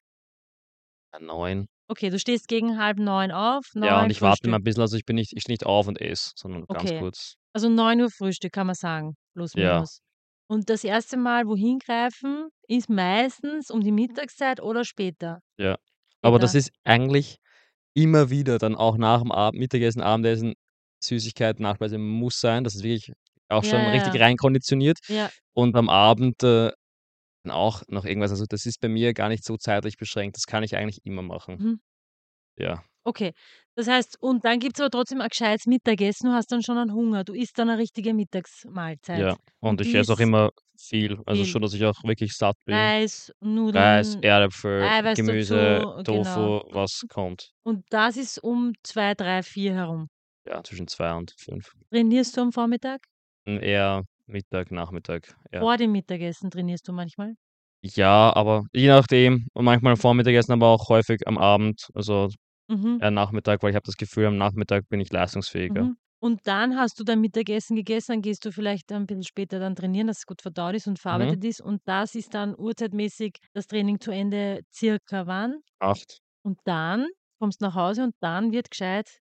Ja, neun. Okay, du stehst gegen halb neun auf, Ja, und neun ich warte immer Frühstück. 'n bisschen, also, ich bin nicht ich stehe nicht auf und esse, sondern ganz Okay. kurz. Also, neun Uhr Frühstück kann man sagen, plus Ja. minus. Und das erste Mal wohin greifen ist meistens um die Mittagszeit oder später? Ja. Aber das Später. ist eigentlich immer wieder dann auch nach'm Abend Mittagessen, Abendessen, Süßigkeit, Nachspeise muss sein. Das ist wirklich auch Ja, schon ja, richtig ja. reinkonditioniert. Ja. Und am Abend, äh, dann auch noch irgendwas. Also, das ist bei mir gar nicht so zeitlich beschränkt. Das kann ich eigentlich immer machen. Mhm. Ja. Okay. Das heißt und dann gibt's aber trotzdem ein gescheites Mittagessen. Du hast dann schon einen Hunger. Du isst dann 'ne richtige Mittagsmahlzeit. Ja, und Und ich die esse auch ist immer viel, also, viel. schon, dass ich auch wirklich satt bin. Reis, Reis, Nudeln, Erdäpfel, Eiweiß Gemüse, dazu, genau. Tofu, was kommt. Und das ist um zwei, drei, vier herum? Ja, zwischen zwei und fünf. Trainierst du am Vormittag? Hm, eher Mittag, Nachmittag, ja. Vor dem Mittagessen trainierst du manchmal? Ja, aber je nachdem und manchmal Vormittagessen, aber auch häufig am Abend, also, Mhm. eher Nachmittag, weil ich habe das Gefühl, am Nachmittag bin ich leistungsfähiger. Mhm. Und dann hast du dein Mittagessen gegessen, dann gehst du vielleicht ein bisschen später dann trainieren, dass es gut verdaut ist und Mhm. verarbeitet ist. Und das ist dann uhrzeitmäßig das Training zu Ende circa wann? acht. Und dann kommst nach Hause und dann wird gescheit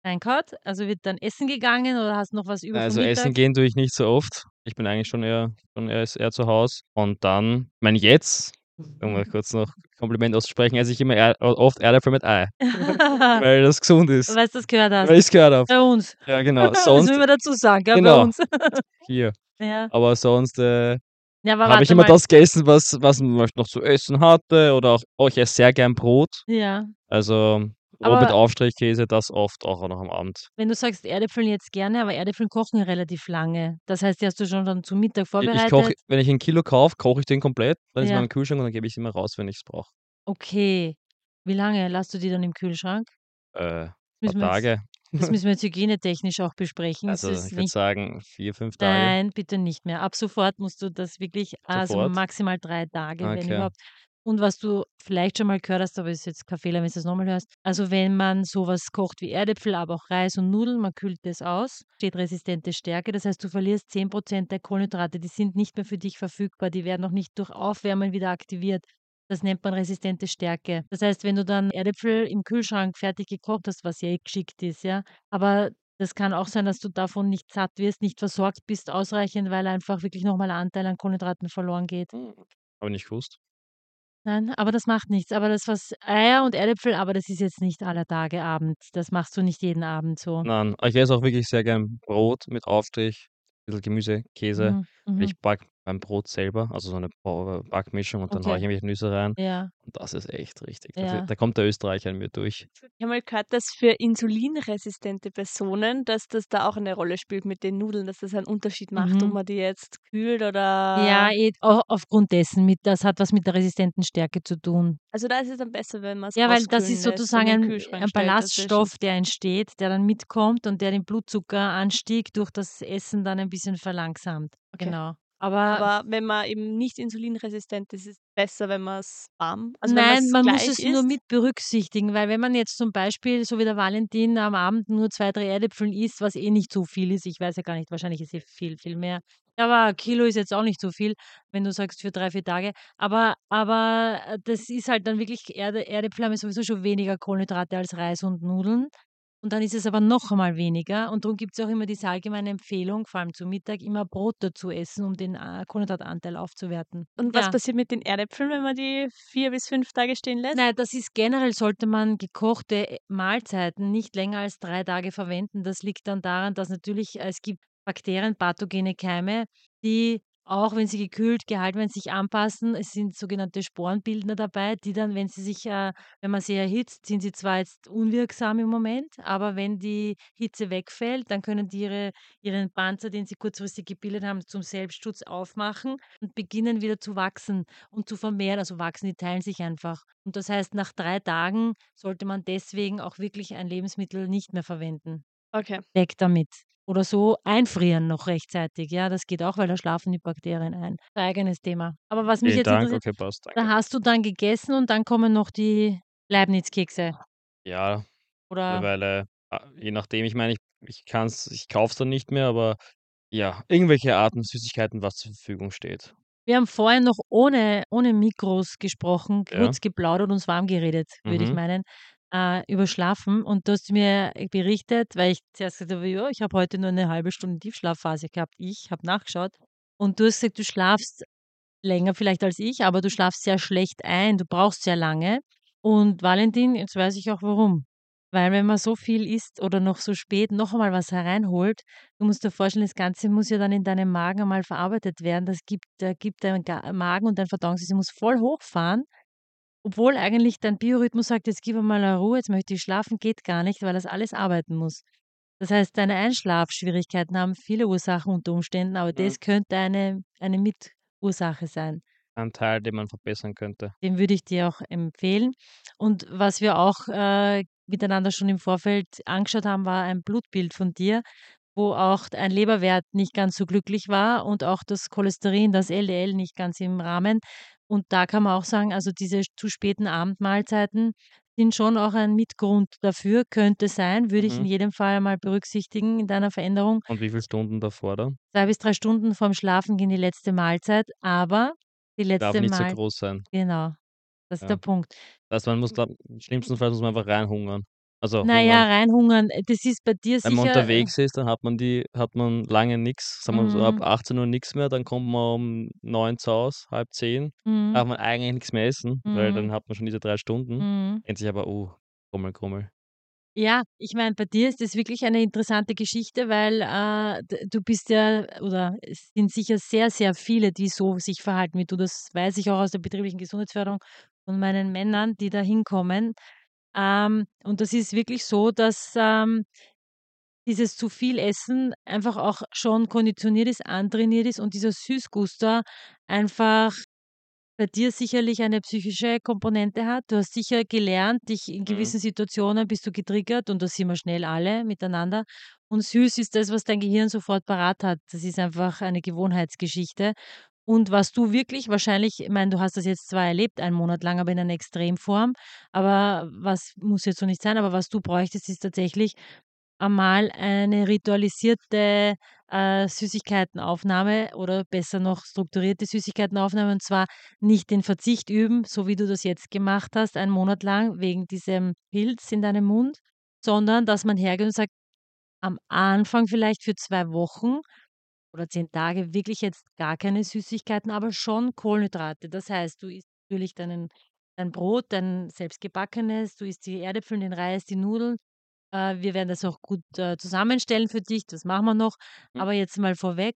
reingehauen? Also wird dann essen gegangen oder hast noch was über vom Also essen Mittag? gehen tue ich nicht so oft. Ich bin eigentlich schon eher schon eher eher zu Hause. Und dann ich meine jetzt, um mal kurz noch Kompliment auszusprechen, esse ich immer Erd oft Erdäpfel mit Ei, weil das gesund ist, Weil du das gehört hast. weil ich's gehört habe. Bei uns. Ja, genau. Das Sonst müssen wir dazu sagen, gell, bei genau, uns. hier. Ja. Aber sonst, äh, Ja, aber habe ich warte immer mal. das gegessen, was was man noch zu essen hatte oder auch oh, ich esse sehr gern Brot. Ja. Also Brot mit Aber Aufstrichkäse, das oft auch noch am Abend. wenn du sagst Erdäpfel jetzt gerne, aber Erdäpfel kochen relativ lange. Das heißt, die hast du schon dann zum Mittag I ich koche vorbereitet? wenn ich ein Kilo kaufe, koche ich den komplett, dann ist er in Ja. meinem Kühlschrank und dann gebe ich's immer raus, wenn ich's brauche. Okay. Wie lange lässt du die dann im Kühlschrank? Äh, paar Müssen wir jetzt Tage. das müssen wir jetzt hygienetechnisch auch besprechen. Es Also, ist ich würde nicht sagen vier, fünf Tage. Nein, bitte nicht mehr. Ab sofort musst du das wirklich also Sofort? maximal drei Tage, wenn Okay. überhaupt. Und was du vielleicht schon mal gehört hast, aber ist jetzt kein Fehler, wenn du's noch mal hörst. Also, wenn man so was kocht wie Erdäpfel, aber auch Reis und Nudeln, man kühlt das aus, steht resistente Stärke. Das heißt, du verlierst zehn Prozent der Kohlenhydrate, die sind nicht mehr für dich verfügbar, die werden auch nicht durch Aufwärmen wieder aktiviert. Das nennt man resistente Stärke. Das heißt, wenn du dann Erdäpfel im Kühlschrank fertig gekocht hast, was ja eh geschickt ist, ja, aber das kann auch sein, dass du davon nicht satt wirst, nicht versorgt bist ausreichend, weil einfach wirklich noch mal ein Anteil an Kohlenhydraten verloren geht. Hm, habe ich nicht gewusst. Nein, aber das macht nichts. Aber das, was Eier und Erdäpfel, aber das ist jetzt nicht aller Tage Abend. Das machst du nicht jeden Abend so. Nein, ich esse auch wirklich sehr gern Brot mit Aufstrich, bisschen Gemüse, Käse. Mhm, Ich mhm. backe mein Brot selber, also so 'ne Bau Backmischung und dann haue ich Okay. irgendwelche Nüsse rein Ja, und das ist echt richtig. Da ja. da kommt der Österreicher in mir durch. Ich habe mal gehört, dass für insulinresistente Personen, dass das da auch eine Rolle spielt mit den Nudeln, dass das einen Unterschied macht, ob Mhm. man die jetzt kühlt Ja, oder eh, au aufgrund dessen mit das hat was mit der resistenten Stärke zu tun. also da ist es dann besser, wenn man's Ja, weil das auskühlen ist lässt und sozusagen in 'n ein Kühlschrank ein stellt dazwischen. Ballaststoff, der entsteht, der dann mitkommt und der den Blutzuckeranstieg durch das Essen dann ein bisschen verlangsamt. Okay. Genau. Aber Aber wenn man eben nicht insulinresistent ist, ist es besser, wenn man's warm also wenn Nein, man's man muss gleich es nur isst? mit berücksichtigen, weil wenn man jetzt zum Beispiel, so wie der Valentin, am Abend nur zwei, drei Erdäpfeln isst, was eh nicht so viel ist, ich weiß ja gar nicht, wahrscheinlich ist eh viel, viel mehr. Aber ein Kilo ist jetzt auch nicht so viel, wenn du sagst für drei, vier Tage. Aber aber, äh, das ist halt dann wirklich Erde Erdäpfel haben ja sowieso schon weniger Kohlenhydrate als Reis und Nudeln. Und dann ist es aber noch einmal weniger. Und darum gibt es auch immer diese allgemeine Empfehlung, vor allem zu Mittag, immer Brot dazu essen, um den, äh, Kohlenhydratanteil aufzuwerten. Und was Ja. passiert mit den Erdäpfeln, wenn man die vier bis fünf Tage stehen lässt? Nein, das ist generell sollte man gekochte äh, Mahlzeiten nicht länger als drei Tage verwenden. Das liegt dann daran, dass natürlich äh, es gibt Bakterien, pathogene Keime, die auch, wenn sie gekühlt gehalten werden, sich anpassen. Es sind sogenannte Sporenbildner dabei, die dann, wenn sie sich, äh, wenn man sie erhitzt, sind sie zwar jetzt unwirksam im Moment, aber wenn die Hitze wegfällt, dann können die ihre, ihren Panzer, den sie kurzfristig gebildet haben, zum Selbstschutz aufmachen und beginnen wieder zu wachsen und zu vermehren. Also wachsen, die teilen sich einfach. Und das heißt, nach drei Tagen sollte man deswegen auch wirklich ein Lebensmittel nicht mehr verwenden. Okay. Weg damit. Oder so einfrieren noch rechtzeitig. Ja, das geht auch, weil da schlafen die Bakterien ein. Eigenes Thema. Aber was mich Vielen jetzt Dank. interessiert, Okay, passt, da danke. hast du dann gegessen und dann kommen noch die Leibniz-Kekse, Ja, oder? mittlerweile, ah, je nachdem, ich meine, ich ich kann's ich kaufe es dann nicht mehr, aber ja, irgendwelche Arten Süßigkeiten, was zur Verfügung steht. Wir haben vorhin noch ohne ohne Mikros gesprochen, Ja. kurz geplaudert, uns warm geredet, würde ich Mhm. meinen, äh, über Schlafen. Und du hast mir berichtet, weil ich zuerst gesagt habe: „Ja, ich habe heute nur eine halbe Stunde Tiefschlafphase gehabt." Ich habe nachgeschaut und du hast gesagt, du schlafst länger vielleicht als ich, aber du schlafst sehr schlecht ein, du brauchst sehr lange. Und Valentin, jetzt weiß ich auch warum. Weil wenn man so viel isst oder noch so spät noch einmal was hereinholt, du musst dir vorstellen, das Ganze muss ja dann in deinem Magen einmal verarbeitet werden. Das gibt da gibt dein Ga Magen und dein Verdauungssystem muss voll hochfahren, obwohl eigentlich dein Biorhythmus sagt: „Jetzt gib mir mal eine Ruhe, jetzt möchte ich schlafen", geht gar nicht, weil das alles arbeiten muss. Das heißt, deine Einschlafschwierigkeiten haben viele Ursachen unter Umständen, aber Mhm. das könnte eine eine Mitursache sein. Ein Teil, den man verbessern könnte. Den würde ich dir auch empfehlen. Und was wir auch, äh, miteinander schon im Vorfeld angeschaut haben, war ein Blutbild von dir, wo auch ein Leberwert nicht ganz so glücklich war und auch das Cholesterin, das L D L nicht ganz im Rahmen. Und da kann man auch sagen, also diese zu späten Abendmahlzeiten sind schon auch ein Mitgrund dafür, könnte sein, würde ich in Mhm. jedem Fall mal berücksichtigen in deiner Veränderung. Und wie viele Stunden davor dann? zwei bis drei Stunden vorm Schlafengehen die letzte Mahlzeit, aber die Darf letzte nicht so Mahl groß sein. genau, das ist der Ja. Punkt. Das heißt, man muss da schlimmstenfalls muss man einfach reinhungern. Also Na ja, hungern. reinhungern, äh, das ist bei dir Wenn man sicher, äh unterwegs ist, dann hat man die hat man lange nix, sagen wir so ab mhm, achtzehn Uhr nix mehr, dann kommt man um neun zu Haus, halb zehn, mhm, darf man eigentlich nix mehr essen, weil mhm, dann hat man schon diese drei Stunden, mhm. denkt sich aber: „Oh, Grummel, Grummel." Ja, ich meine, bei dir ist das wirklich eine interessante Geschichte, weil, äh, d du bist ja oder es sind sicher sehr, sehr viele, die so sich verhalten wie du. Das weiß ich auch aus der betrieblichen Gesundheitsförderung von meinen Männern, die da hinkommen. Ähm, und das ist wirklich so, dass, ähm, dieses zu viel Essen einfach auch schon konditioniert ist, antrainiert ist und dieser Süßguster einfach bei dir sicherlich eine psychische Komponente hat. Du hast sicher gelernt, dich in Mhm, gewissen Situationen bist du getriggert und das sind wir schnell alle miteinander. Und süß ist das, was dein Gehirn sofort parat hat. Das ist einfach eine Gewohnheitsgeschichte. Und was du wirklich wahrscheinlich, ich meine, du hast das jetzt zwar erlebt, einen Monat lang, aber in einer Extremform, aber was muss jetzt so nicht sein, aber was du bräuchtest, ist tatsächlich einmal eine ritualisierte, äh, Süßigkeitenaufnahme oder besser noch strukturierte Süßigkeitenaufnahme, und zwar nicht den Verzicht üben, so wie du das jetzt gemacht hast, einen Monat lang wegen diesem Pilz in deinem Mund, sondern dass man hergeht und sagt, am Anfang vielleicht für zwei Wochen oder zehn Tage wirklich jetzt gar keine Süßigkeiten, aber schon Kohlenhydrate. Das heißt, du isst natürlich deinen dein Brot, dein selbstgebackenes, du isst die Erdäpfel, den Reis, die Nudeln. Äh, wir werden das auch gut, äh, zusammenstellen für dich, das machen wir noch. mhm, Aber jetzt mal vorweg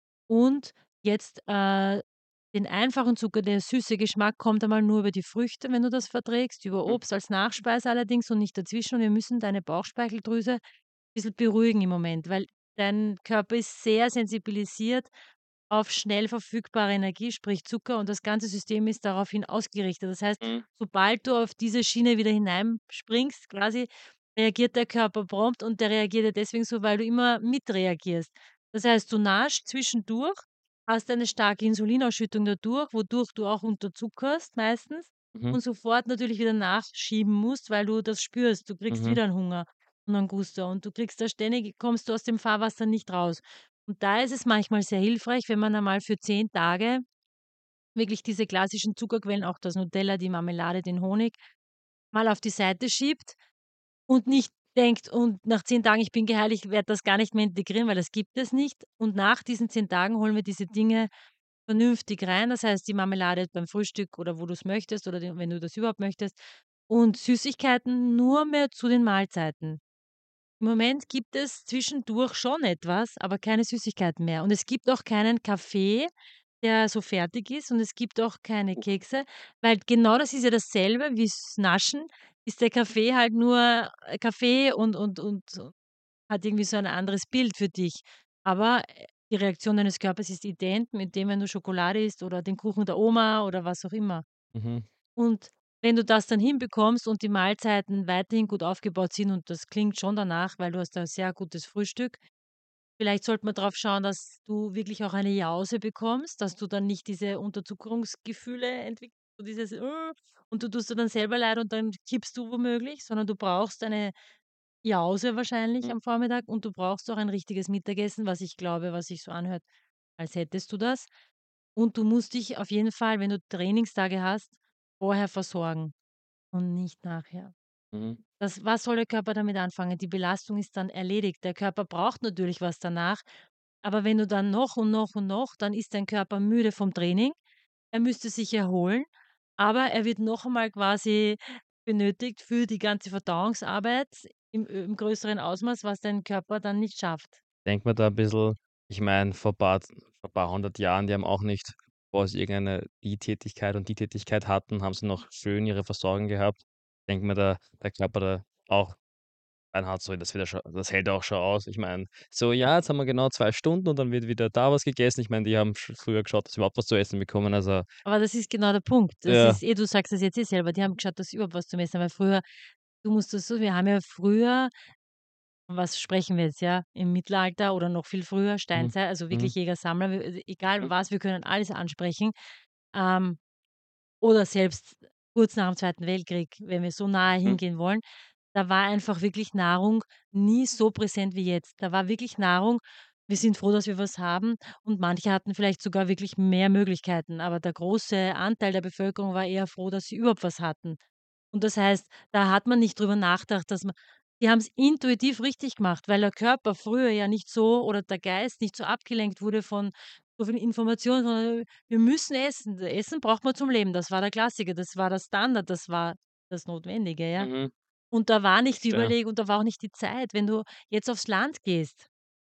und jetzt, äh, den einfachen Zucker, der süße Geschmack kommt einmal nur über die Früchte, wenn du das verträgst, über mhm, Obst als Nachspeise allerdings und nicht dazwischen. Und wir müssen deine Bauchspeicheldrüse bisschen beruhigen im Moment, weil dein Körper ist sehr sensibilisiert auf schnell verfügbare Energie, sprich Zucker, und das ganze System ist daraufhin ausgerichtet. Das heißt, mhm, sobald du auf diese Schiene wieder hineinspringst, quasi, reagiert der Körper prompt und der reagiert ja deswegen so, weil du immer mitreagierst. Das heißt, du naschst zwischendurch, hast eine starke Insulinausschüttung dadurch, wodurch du auch unterzuckerst meistens mhm, und sofort natürlich wieder nachschieben musst, weil du das spürst. Du kriegst mhm, wieder einen Hunger und einen Guster und du kriegst da ständig, kommst du aus dem Fahrwasser nicht raus. Und da ist es manchmal sehr hilfreich, wenn man einmal für zehn Tage wirklich diese klassischen Zuckerquellen, auch das Nutella, die Marmelade, den Honig, mal auf die Seite schiebt und nicht denkt: „Und nach zehn Tagen, ich bin geheilt, ich werde das gar nicht mehr integrieren“, weil das gibt es nicht. Und nach diesen zehn Tagen holen wir diese Dinge vernünftig rein. Das heißt, die Marmelade beim Frühstück oder wo du es möchtest oder den, wenn du das überhaupt möchtest. Und Süßigkeiten nur mehr zu den Mahlzeiten. Im Moment gibt es zwischendurch schon etwas, aber keine Süßigkeiten mehr. Und es gibt auch keinen Kaffee, der so fertig ist, und es gibt auch keine Kekse, weil genau das ist ja dasselbe wie's Naschen, ist der Kaffee halt nur, äh, Kaffee und und und hat irgendwie so ein anderes Bild für dich. Aber, äh, die Reaktion deines Körpers ist ident mit dem, wenn du Schokolade isst oder den Kuchen der Oma oder was auch immer. mhm, Und wenn du das dann hinbekommst und die Mahlzeiten weiterhin gut aufgebaut sind, und das klingt schon danach, weil du hast ein sehr gutes Frühstück. Vielleicht sollte man drauf schauen, dass du wirklich auch eine Jause bekommst, dass du dann nicht diese Unterzuckerungsgefühle entwickelst, so dieses „Äh“, und du tust dir dann selber leid und dann kippst du womöglich, sondern du brauchst eine Jause wahrscheinlich mhm, am Vormittag und du brauchst auch ein richtiges Mittagessen, was ich glaube, was sich so anhört, als hättest du das. Und du musst dich auf jeden Fall, wenn du Trainingstage hast, vorher versorgen und nicht nachher. mhm, Das, was soll der Körper damit anfangen? Die Belastung ist dann erledigt. Der Körper braucht natürlich was danach, aber wenn du dann noch und noch und noch, dann ist dein Körper müde vom Training. Er müsste sich erholen, aber er wird noch einmal quasi benötigt für die ganze Verdauungsarbeit im, im größeren Ausmaß, was dein Körper dann nicht schafft. denke mir da ein bisschen, ich meine, vor paar vor paar hundert Jahren, die haben auch nicht, bevor sie irgendeine die Tätigkeit und die Tätigkeit hatten, haben sie noch schön ihre Versorgung gehabt. Denke mir, da der Körper da auch ein hat so, das wird ja schon, das hält auch schon aus. Ich meine, so: „Ja, jetzt haben wir genau zwei Stunden und dann wird wieder da was gegessen." Ich meine, die haben sch früher geschaut, dass sie überhaupt was zu essen bekommen, also Aber das ist genau der Punkt. Das ja, ist eh, du sagst es jetzt eh selber, die haben geschaut, dass sie überhaupt was zum Essen haben, weil früher, du musst das so, wir haben ja früher, was sprechen wir jetzt, ja, im Mittelalter oder noch viel früher, mhm, Steinzeit, also mhm, wirklich Jäger, Sammler, wir, äh, egal mhm, was, wir können alles ansprechen. Ähm, oder selbst kurz nach dem Zweiten Weltkrieg, wenn wir so nahe mhm. hingehen wollen, da war einfach wirklich Nahrung nie so präsent wie jetzt. Da war wirklich Nahrung, wir sind froh, dass wir was haben, und manche hatten vielleicht sogar wirklich mehr Möglichkeiten, aber der große Anteil der Bevölkerung war eher froh, dass sie überhaupt was hatten. Und das heißt, da hat man nicht drüber nachgedacht, dass man die haben es intuitiv richtig gemacht, weil der Körper früher ja nicht so oder der Geist nicht so abgelenkt wurde von so vielen Informationen, sondern wir müssen essen. Essen braucht man zum Leben. Das war der Klassiker, das war der Standard, das war das Notwendige, ja. Mhm, Und da war nicht die verstehe. Überlegung und da war auch nicht die Zeit. Wenn du jetzt aufs Land gehst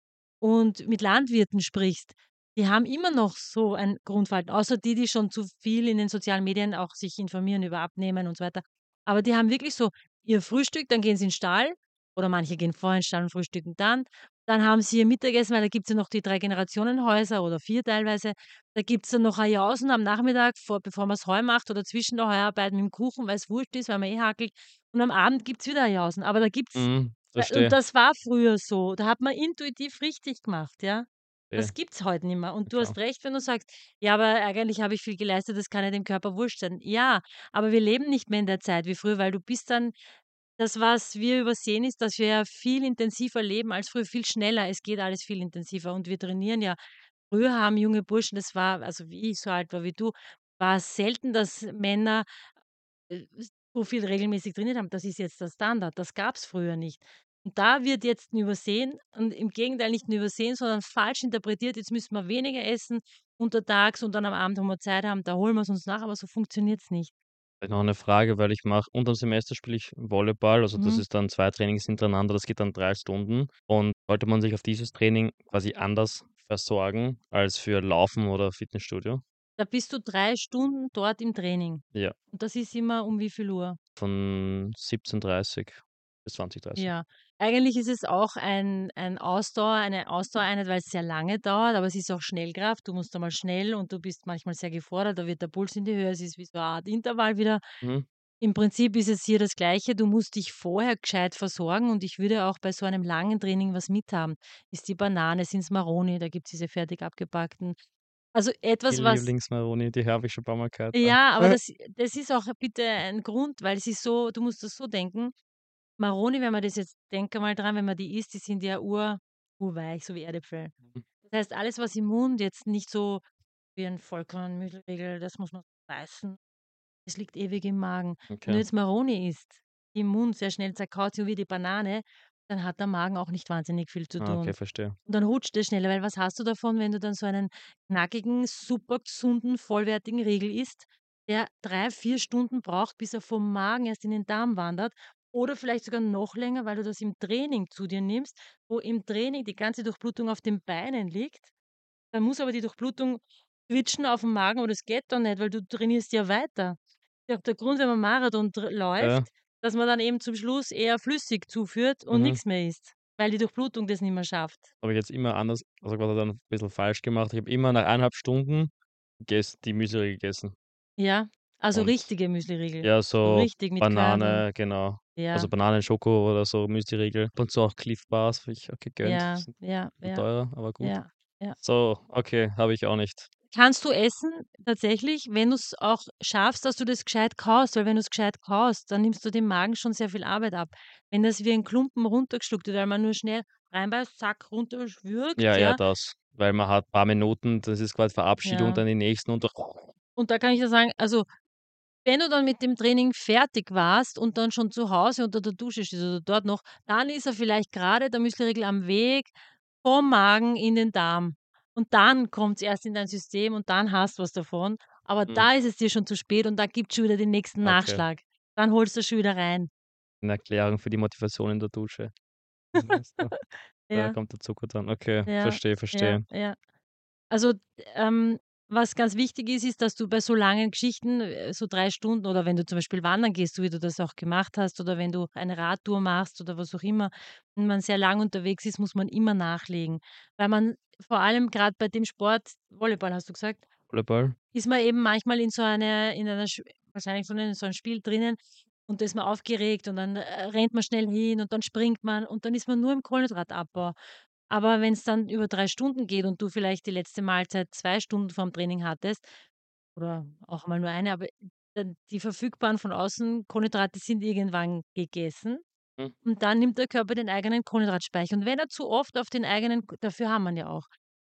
und mit Landwirten sprichst, die haben immer noch so ein Grundverhalten, außer die, die schon zu viel in den sozialen Medien auch sich informieren über Abnehmen und so weiter. Aber die haben wirklich so ihr Frühstück, dann gehen sie in den Stall oder manche gehen vorher in den Stall und frühstücken dann. Dann haben sie ihr Mittagessen, weil da gibt es ja noch die Drei-Generationen-Häuser oder vier teilweise. Da gibt es dann noch ein Jausen am Nachmittag, vor, bevor man das Heu macht oder zwischen der Heuarbeit mit dem Kuchen, weil es wurscht ist, weil man eh hakelt. Und am Abend gibt es wieder ein Jausen. Aber da gibt's Mhm, äh, und verstehe, das war früher so. Da hat man intuitiv richtig gemacht, ja. verstehe. Das gibt's heute nicht mehr. Und du Klar. hast recht, wenn du sagst: „Ja, aber eigentlich habe ich viel geleistet, das kann ja dem Körper wurscht sein.“ Ja, aber wir leben nicht mehr in der Zeit wie früher, weil du bist dann das, was wir übersehen, ist, dass wir ja viel intensiver leben als früher, viel schneller. Es geht alles viel intensiver und wir trainieren ja. Früher haben junge Burschen, das war also wie ich so alt war wie du, war es selten, dass Männer äh, so viel regelmäßig trainiert haben. Das ist jetzt der Standard. Das gab es früher nicht. Und da wird jetzt übersehen und im Gegenteil nicht nur übersehen, sondern falsch interpretiert. Jetzt müssen wir weniger essen untertags und dann am Abend, wenn wir Zeit haben, da holen wir es uns nach, aber so funktioniert es nicht. Vielleicht noch eine Frage, weil ich mache unterm Semester spiele ich Volleyball, also das Mhm. ist dann zwei Trainings hintereinander, das geht dann drei Stunden. Und sollte man sich auf dieses Training quasi anders versorgen als für Laufen oder Fitnessstudio? Da bist du drei Stunden dort im Training. Ja, Und das ist immer um wie viel Uhr? von siebzehn Uhr dreißig bis zwanzig Uhr dreißig. Ja, eigentlich ist es auch ein ein Ausdauer eine Ausdauereinheit, weil es sehr lange dauert, aber es ist auch Schnellkraft. Du musst einmal schnell und du bist manchmal sehr gefordert, da wird der Puls in die Höhe. Es ist wie so eine Art Intervall wieder. Mhm. Im Prinzip ist es hier das Gleiche. Du musst dich vorher gescheit versorgen und ich würde auch bei so einem langen Training was mithaben. Ist die Banane, sind's Maroni, da gibt's diese fertig abgepackten. Also Die etwas, was Lieblingsmaroni, die habe ich schon ein paar Mal gehört, ja. ja, aber Äh, das das ist auch bitte ein Grund, weil es ist so du musst das so denken, Maroni, wenn man das jetzt denke mal dran, wenn man die isst, die sind ja ur urweich, so wie Erdäpfel. Mhm. Das heißt, alles, was im Mund jetzt nicht so wie ein Vollkornmüsli-Riegel, das muss man beißen. Es liegt ewig im Magen. Wenn du Okay. jetzt Maroni isst, die im Mund sehr schnell zerkaut, so wie die Banane, dann hat der Magen auch nicht wahnsinnig viel zu Ah, okay, tun. verstehe. Und dann rutscht es schneller, weil was hast du davon, wenn du dann so einen knackigen, super gesunden, vollwertigen Riegel isst, der drei, vier Stunden braucht, bis er vom Magen erst in den Darm wandert oder vielleicht sogar noch länger, weil du das im Training zu dir nimmst, wo im Training die ganze Durchblutung auf den Beinen liegt. Dann muss aber die Durchblutung switchen auf den Magen, aber das geht doch nicht, weil du trainierst ja weiter. Ja, der Grund, wenn man Marathon dr Ja, läuft, dass man dann eben zum Schluss eher flüssig zuführt und mhm. nichts mehr isst, weil die Durchblutung das nicht mehr schafft. Habe ich jetzt immer anders, also quasi dann ein bisschen falsch gemacht. Ich habe immer nach eineinhalb Stunden gegessen, die Müsli gegessen. Ja, also Und richtige Müsliriegel. ja, So so richtig mit Körnern. Banane, genau. Also Ja, Bananen, Schoko oder so Müsliriegel. Ab und zu auch Cliff Bars, habe ich auch gegönnt. ja, Sind ja, ein bisschen ja, teurer, aber gut. ja, ja. So, okay, habe ich auch nicht. Kannst du essen tatsächlich, wenn du es auch schaffst, dass du das gescheit kaust, weil wenn du es gescheit kaust, dann nimmst du dem Magen schon sehr viel Arbeit ab. Wenn das wie ein Klumpen runtergeschluckt wird, weil man nur schnell reinbeißt, zack, runterschwürgt, Ja, eher ja, das, weil man hat paar Minuten, das ist quasi Verabschiedung, ja. dann die nächsten und Und da kann ich dir sagen, also wenn du dann mit dem Training fertig warst und dann schon zu Hause unter der Dusche stehst oder dort noch, dann ist er vielleicht gerade der Müsliriegel am Weg vom Magen in den Darm. Und dann kommt es erst in dein System und dann hast du was davon. Aber mhm, da ist es dir schon zu spät und da gibt's schon wieder den nächsten okay, Nachschlag. Dann holst du schon wieder rein. 'ne Erklärung für die Motivation in der Dusche. Weißt du, da Ja, kommt der Zucker dann. Okay, ja, verstehe, ja, verstehe. ja. Also, ähm, was ganz wichtig ist, ist, dass du bei so langen Geschichten, äh, so drei Stunden oder wenn du zum Beispiel wandern gehst, so wie du das auch gemacht hast, oder wenn du eine Radtour machst oder was auch immer, wenn man sehr lang unterwegs ist, muss man immer nachlegen. Weil man vor allem gerade bei dem Sport Volleyball hast du gesagt, Volleyball? ist man eben manchmal in so einer in einer sch wahrscheinlich so in so 'n Spiel drinnen und da ist man aufgeregt und dann, äh, rennt man schnell hin und dann springt man und dann ist man nur im Kohlenhydratabbau. Aber wenn es dann über drei Stunden geht und du vielleicht die letzte Mahlzeit zwei Stunden vorm Training hattest oder auch mal nur eine, aber dann die verfügbaren von außen Kohlenhydrate sind irgendwann gegessen Mhm, und dann nimmt der Körper den eigenen Kohlenhydratspeicher. Und wenn er zu oft auf den eigenen dafür haben wir ihn ja auch.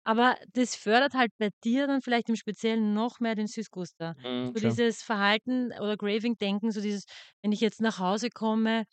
Aber das fördert halt bei dir dann vielleicht im Speziellen noch mehr den Süßguster. Mhm, So klar. dieses Verhalten oder Craving-Denken, so dieses, wenn ich jetzt nach Hause komme,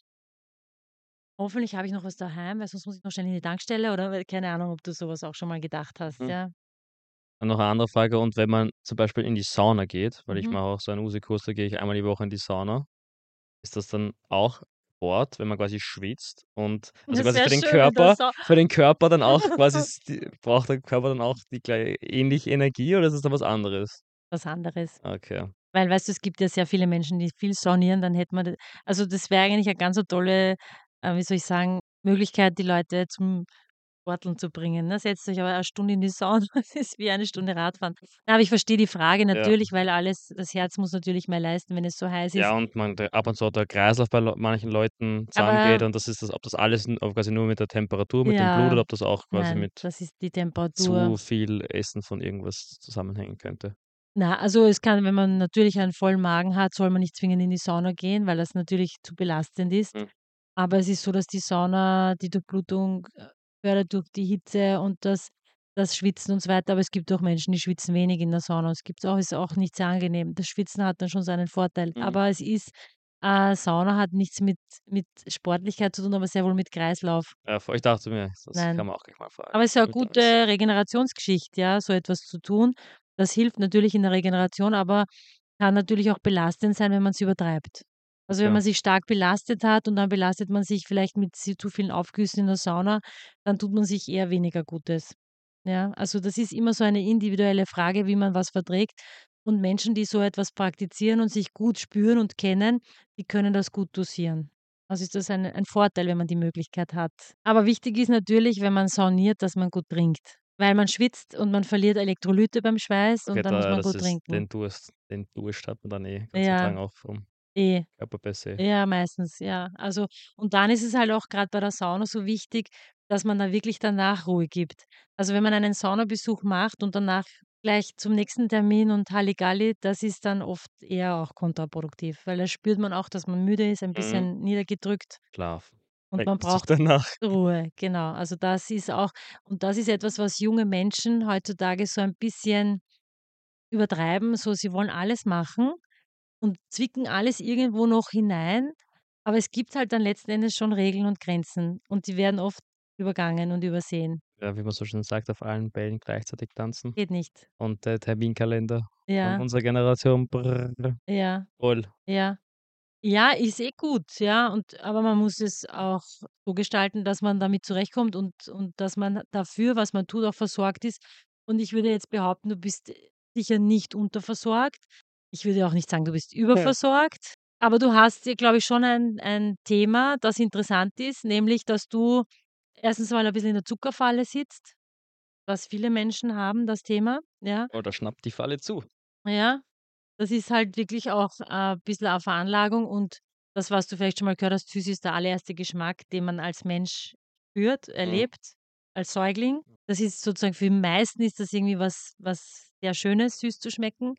hoffentlich habe ich noch was daheim, weil sonst muss ich noch schnell in die Tankstelle oder weil- keine Ahnung, ob du sowas auch schon mal gedacht hast, Mhm. ja. Und noch eine andere Frage, und wenn man zum Beispiel in die Sauna geht, weil ich Mhm. mache auch so einen U S I-Kurs, da gehe ich einmal die Woche in die Sauna. Ist das dann auch Sport, wenn man quasi schwitzt und also Das quasi wäre für den schön in der Körper Sau. für den Körper dann auch quasi s die braucht der Körper dann auch die glei ähnliche Energie, oder ist es dann was anderes? Was anderes. Okay. Weil, weißt du, es gibt ja sehr viele Menschen, die viel saunieren, dann hätte man d also, das wäre eigentlich eine ganz so tolle, äh, wie soll ich sagen, Möglichkeit, die Leute zum Sporteln zu bringen, ne? Setzt euch aber eine Stunde in die Sauna, das ist wie eine Stunde Radfahren. Na, aber ich verstehe die Frage Ja. natürlich, weil alles das Herz muss natürlich mehr leisten, wenn es so heiß ist. Ja, und man der ab und zu der Kreislauf bei Leu manchen Leuten zusammengeht, Aber und das ist das ob das alles n ob quasi nur mit der Temperatur, mit dem Blut, ja, oder ob das auch quasi nein, mit das ist die Temperatur. zu viel Essen von irgendwas zusammenhängen könnte. Na, also es kann, wenn man natürlich einen vollen Magen hat, soll man nicht zwingend in die Sauna gehen, weil das natürlich zu belastend ist. Mhm. Aber es ist so, dass die Sauna die Durchblutung, äh, fördert durch die Hitze und das das Schwitzen und so weiter. Aber es gibt auch Menschen, die schwitzen wenig in der Sauna. Es gibt auch ist auch nicht sehr angenehm. Das Schwitzen hat dann schon seinen Vorteil. Mhm. Aber es ist äh, Sauna hat nichts mit mit Sportlichkeit zu tun, aber sehr wohl mit Kreislauf. Ja, voll, ich dachte mir, das kann Nein. man auch gleich mal fragen. Aber es ist ja 'ne Gut, dann ist gute Regenerationsgeschichte, ja, so etwas zu tun. Das hilft natürlich in der Regeneration, aber kann natürlich auch belastend sein, wenn man's übertreibt. Also, wenn okay. man sich stark belastet hat und dann belastet man sich vielleicht mit si zu vielen Aufgüssen in der Sauna, dann tut man sich eher weniger Gutes. Ja, also, das ist immer so eine individuelle Frage, wie man was verträgt. Und Menschen, die so etwas praktizieren und sich gut spüren und kennen, die können das gut dosieren. Also, ist das ein ein Vorteil, wenn man die Möglichkeit hat. Aber wichtig ist natürlich, wenn man sauniert, dass man gut trinkt, weil man schwitzt und man verliert Elektrolyte beim Schweiß Okay, und dann muss da man das gut ist trinken. den Durst den Durst hat man dann eh Gott sei Ja, Dank auch vom eh. Körper per se. Ja, meistens, ja. Also und dann ist es halt auch gerade bei der Sauna so wichtig, dass man da wirklich danach Ruhe gibt. Also, wenn man einen Saunabesuch macht und danach gleich zum nächsten Termin und Halligalli, das ist dann oft eher auch kontraproduktiv, weil da spürt man auch, dass man müde ist, ein Mhm. bisschen niedergedrückt Schlaf. und man Denkt man sich braucht danach. Ruhe, genau. Also, das ist auch und das ist etwas, was junge Menschen heutzutage so ein bisschen übertreiben, so sie wollen alles machen und zwicken alles irgendwo noch hinein, aber es gibt halt dann letzten Endes schon Regeln und Grenzen und die werden oft übergangen und übersehen. Ja, wie man so schön sagt, auf allen Bällen gleichzeitig tanzen. Geht nicht. Und der Terminkalender von Ja, unserer Generation, brrr, ja, voll. ja. Ja, ist eh gut, ja, und aber man muss es auch so gestalten, dass man damit zurechtkommt und und dass man dafür, was man tut, auch versorgt ist. Und ich würde jetzt behaupten, du bist sicher nicht unterversorgt. Ich würde auch nicht sagen, du bist Ja. überversorgt, aber du hast ja, glaube ich, schon ein ein Thema, das interessant ist, nämlich, dass du erstens mal ein bisschen in der Zuckerfalle sitzt, was viele Menschen haben, das Thema, ja. Oh, da schnappt die Falle zu. Ja. Das ist halt wirklich auch ein bisschen eine Veranlagung und das, was du vielleicht schon mal gehört hast, süß ist der allererste Geschmack, den man als Mensch spürt, Mhm. erlebt, als Säugling. Das ist sozusagen für die meisten ist das irgendwie was was sehr Schönes, süß zu schmecken.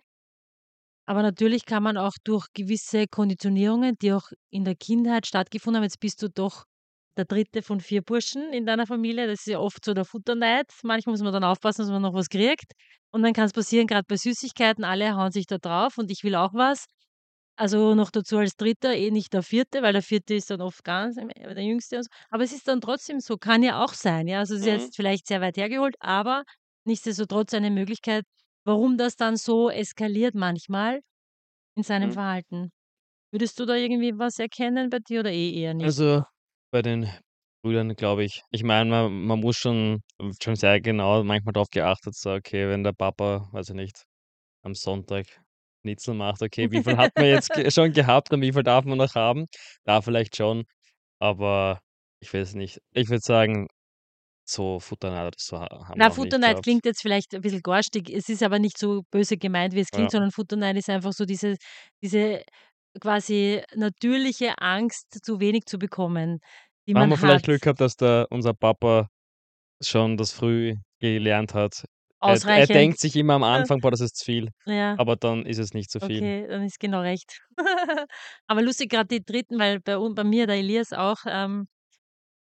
Aber natürlich kann man auch durch gewisse Konditionierungen, die auch in der Kindheit stattgefunden haben, jetzt bist du doch der dritte von vier Burschen in deiner Familie. Das ist ja oft so der Futterneid. Manchmal muss man dann aufpassen, dass man noch was kriegt. Und dann kann es passieren, gerade bei Süßigkeiten, alle hauen sich da drauf und ich will auch was. Also noch dazu als Dritter, eh nicht der Vierte, weil der Vierte ist dann oft ganz äh, der Jüngste und so. Aber es ist dann trotzdem so, kann ja auch sein, ja. Also es ist Mhm. jetzt vielleicht sehr weit hergeholt, aber nichtsdestotrotz eine Möglichkeit, warum das dann so eskaliert manchmal in seinem Mhm. Verhalten. Würdest du da irgendwie was erkennen bei dir oder eh eher nicht? Also, bei den Brüdern glaube ich ich meine, man man muss schon schon sehr genau manchmal darauf geachtet, so, okay, wenn der Papa, weiß ich nicht, am Sonntag Schnitzel macht, okay, wie viel hat man jetzt ge schon gehabt und wie viel darf man noch haben? Da vielleicht schon, aber ich weiß nicht. Ich würde sagen, so Futternadel oder so ha haben wir Na, noch nicht Futterneid gehabt. klingt jetzt vielleicht ein bisschen garstig. Es ist aber nicht so böse gemeint, wie es klingt, Ja. sondern Futterneid ist einfach so diese diese quasi natürliche Angst, zu wenig zu bekommen, die Da haben wir man hat. vielleicht Glück gehabt, dass der unser Papa schon das früh gelernt hat. Er er Ausreichend. denkt sich immer am Anfang: „Boah, das ist zu viel“, Ja, aber dann ist es nicht zu viel. okay, dann ist genau recht. Aber lustig, grad die Dritten, weil bei un bei mir, der Elias auch, ähm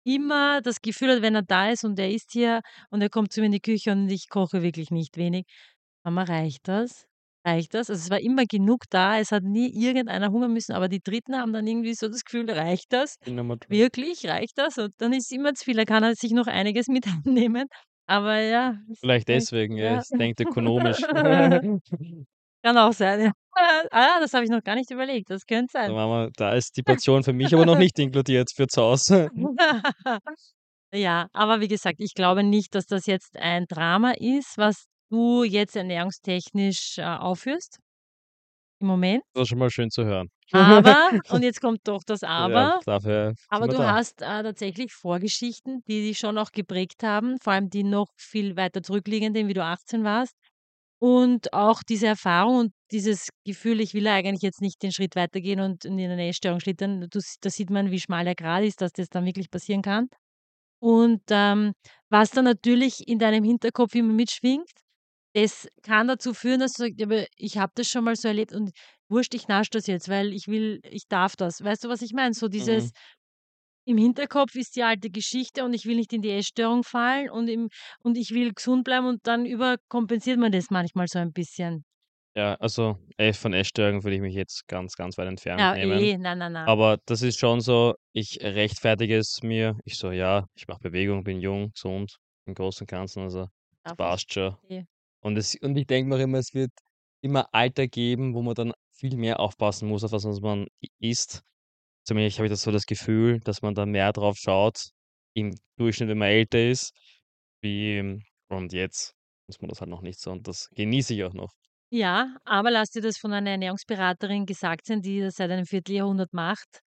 immer das Gefühl hat, wenn er da ist und er ist hier und er kommt zu mir in die Küche und ich koche wirklich nicht wenig. Mama, reicht das? Reicht das? Also es war immer genug da, es hat nie irgendeiner hungern müssen, aber die Dritten haben dann irgendwie so das Gefühl, reicht das? Bin nochmal dran. Wirklich, reicht das? Und dann ist immer zu viel, da kann er sich noch einiges mit annehmen. Aber ja, es Vielleicht denkt, deswegen, er ja. ist- denkt ökonomisch. Kann auch sein, ja. Ah, das habe ich noch gar nicht überlegt. Das könnte Da, sein. Mama, da ist die Portion für mich aber noch nicht inkludiert für zu Hause. Ja, aber wie gesagt, ich glaube nicht, dass das jetzt ein Drama ist, was du jetzt ernährungstechnisch, äh, aufführst im Moment. Das war schon mal schön zu hören. Aber, und jetzt kommt doch das Ja, Aber, dafür sind aber wir du da. hast, äh, tatsächlich Vorgeschichten, die dich schon auch geprägt haben, vor allem die noch viel weiter zurückliegenden, wie du achtzehn warst. Und auch diese Erfahrung und dieses Gefühl, ich will ja eigentlich jetzt nicht den Schritt weitergehen und in eine Essstörung schlittern. Du s Da sieht man, wie schmal der Grat ist, dass das dann wirklich passieren kann. Und, ähm, was dann natürlich in deinem Hinterkopf immer mitschwingt, das kann dazu führen, dass du sagst: „Ja, aber ich habe das schon mal so erlebt und wurscht, ich nasche das jetzt, weil ich will ich darf das.“ Weißt du, was ich meine? So Mhm. dieses, im Hinterkopf ist die alte Geschichte und ich will nicht in die Essstörung fallen und im und ich will gesund bleiben und dann überkompensiert man das manchmal so ein bisschen. Ja, also äh, von Essstörungen würde ich mich jetzt ganz, ganz weit entfernt Ja, nehmen. eh, na, na, na. Aber das ist schon so, ich rechtfertige es mir. Ich so, ja, ich mache Bewegung, bin jung, gesund, im Großen und Ganzen, also das Darf ich? passt schon. Eh. Und es und ich denke mir immer, es wird immer Alter geben, wo man dann viel mehr aufpassen muss, auf was was man i isst. Zumindest habe ich das so das Gefühl, dass man da mehr drauf schaut im Durchschnitt, wenn man älter ist, wie ähm, und jetzt muss man das halt noch nicht so und das genieße ich auch noch. Ja, aber lass dir das von einer Ernährungsberaterin gesagt sein, die das seit einem Vierteljahrhundert macht.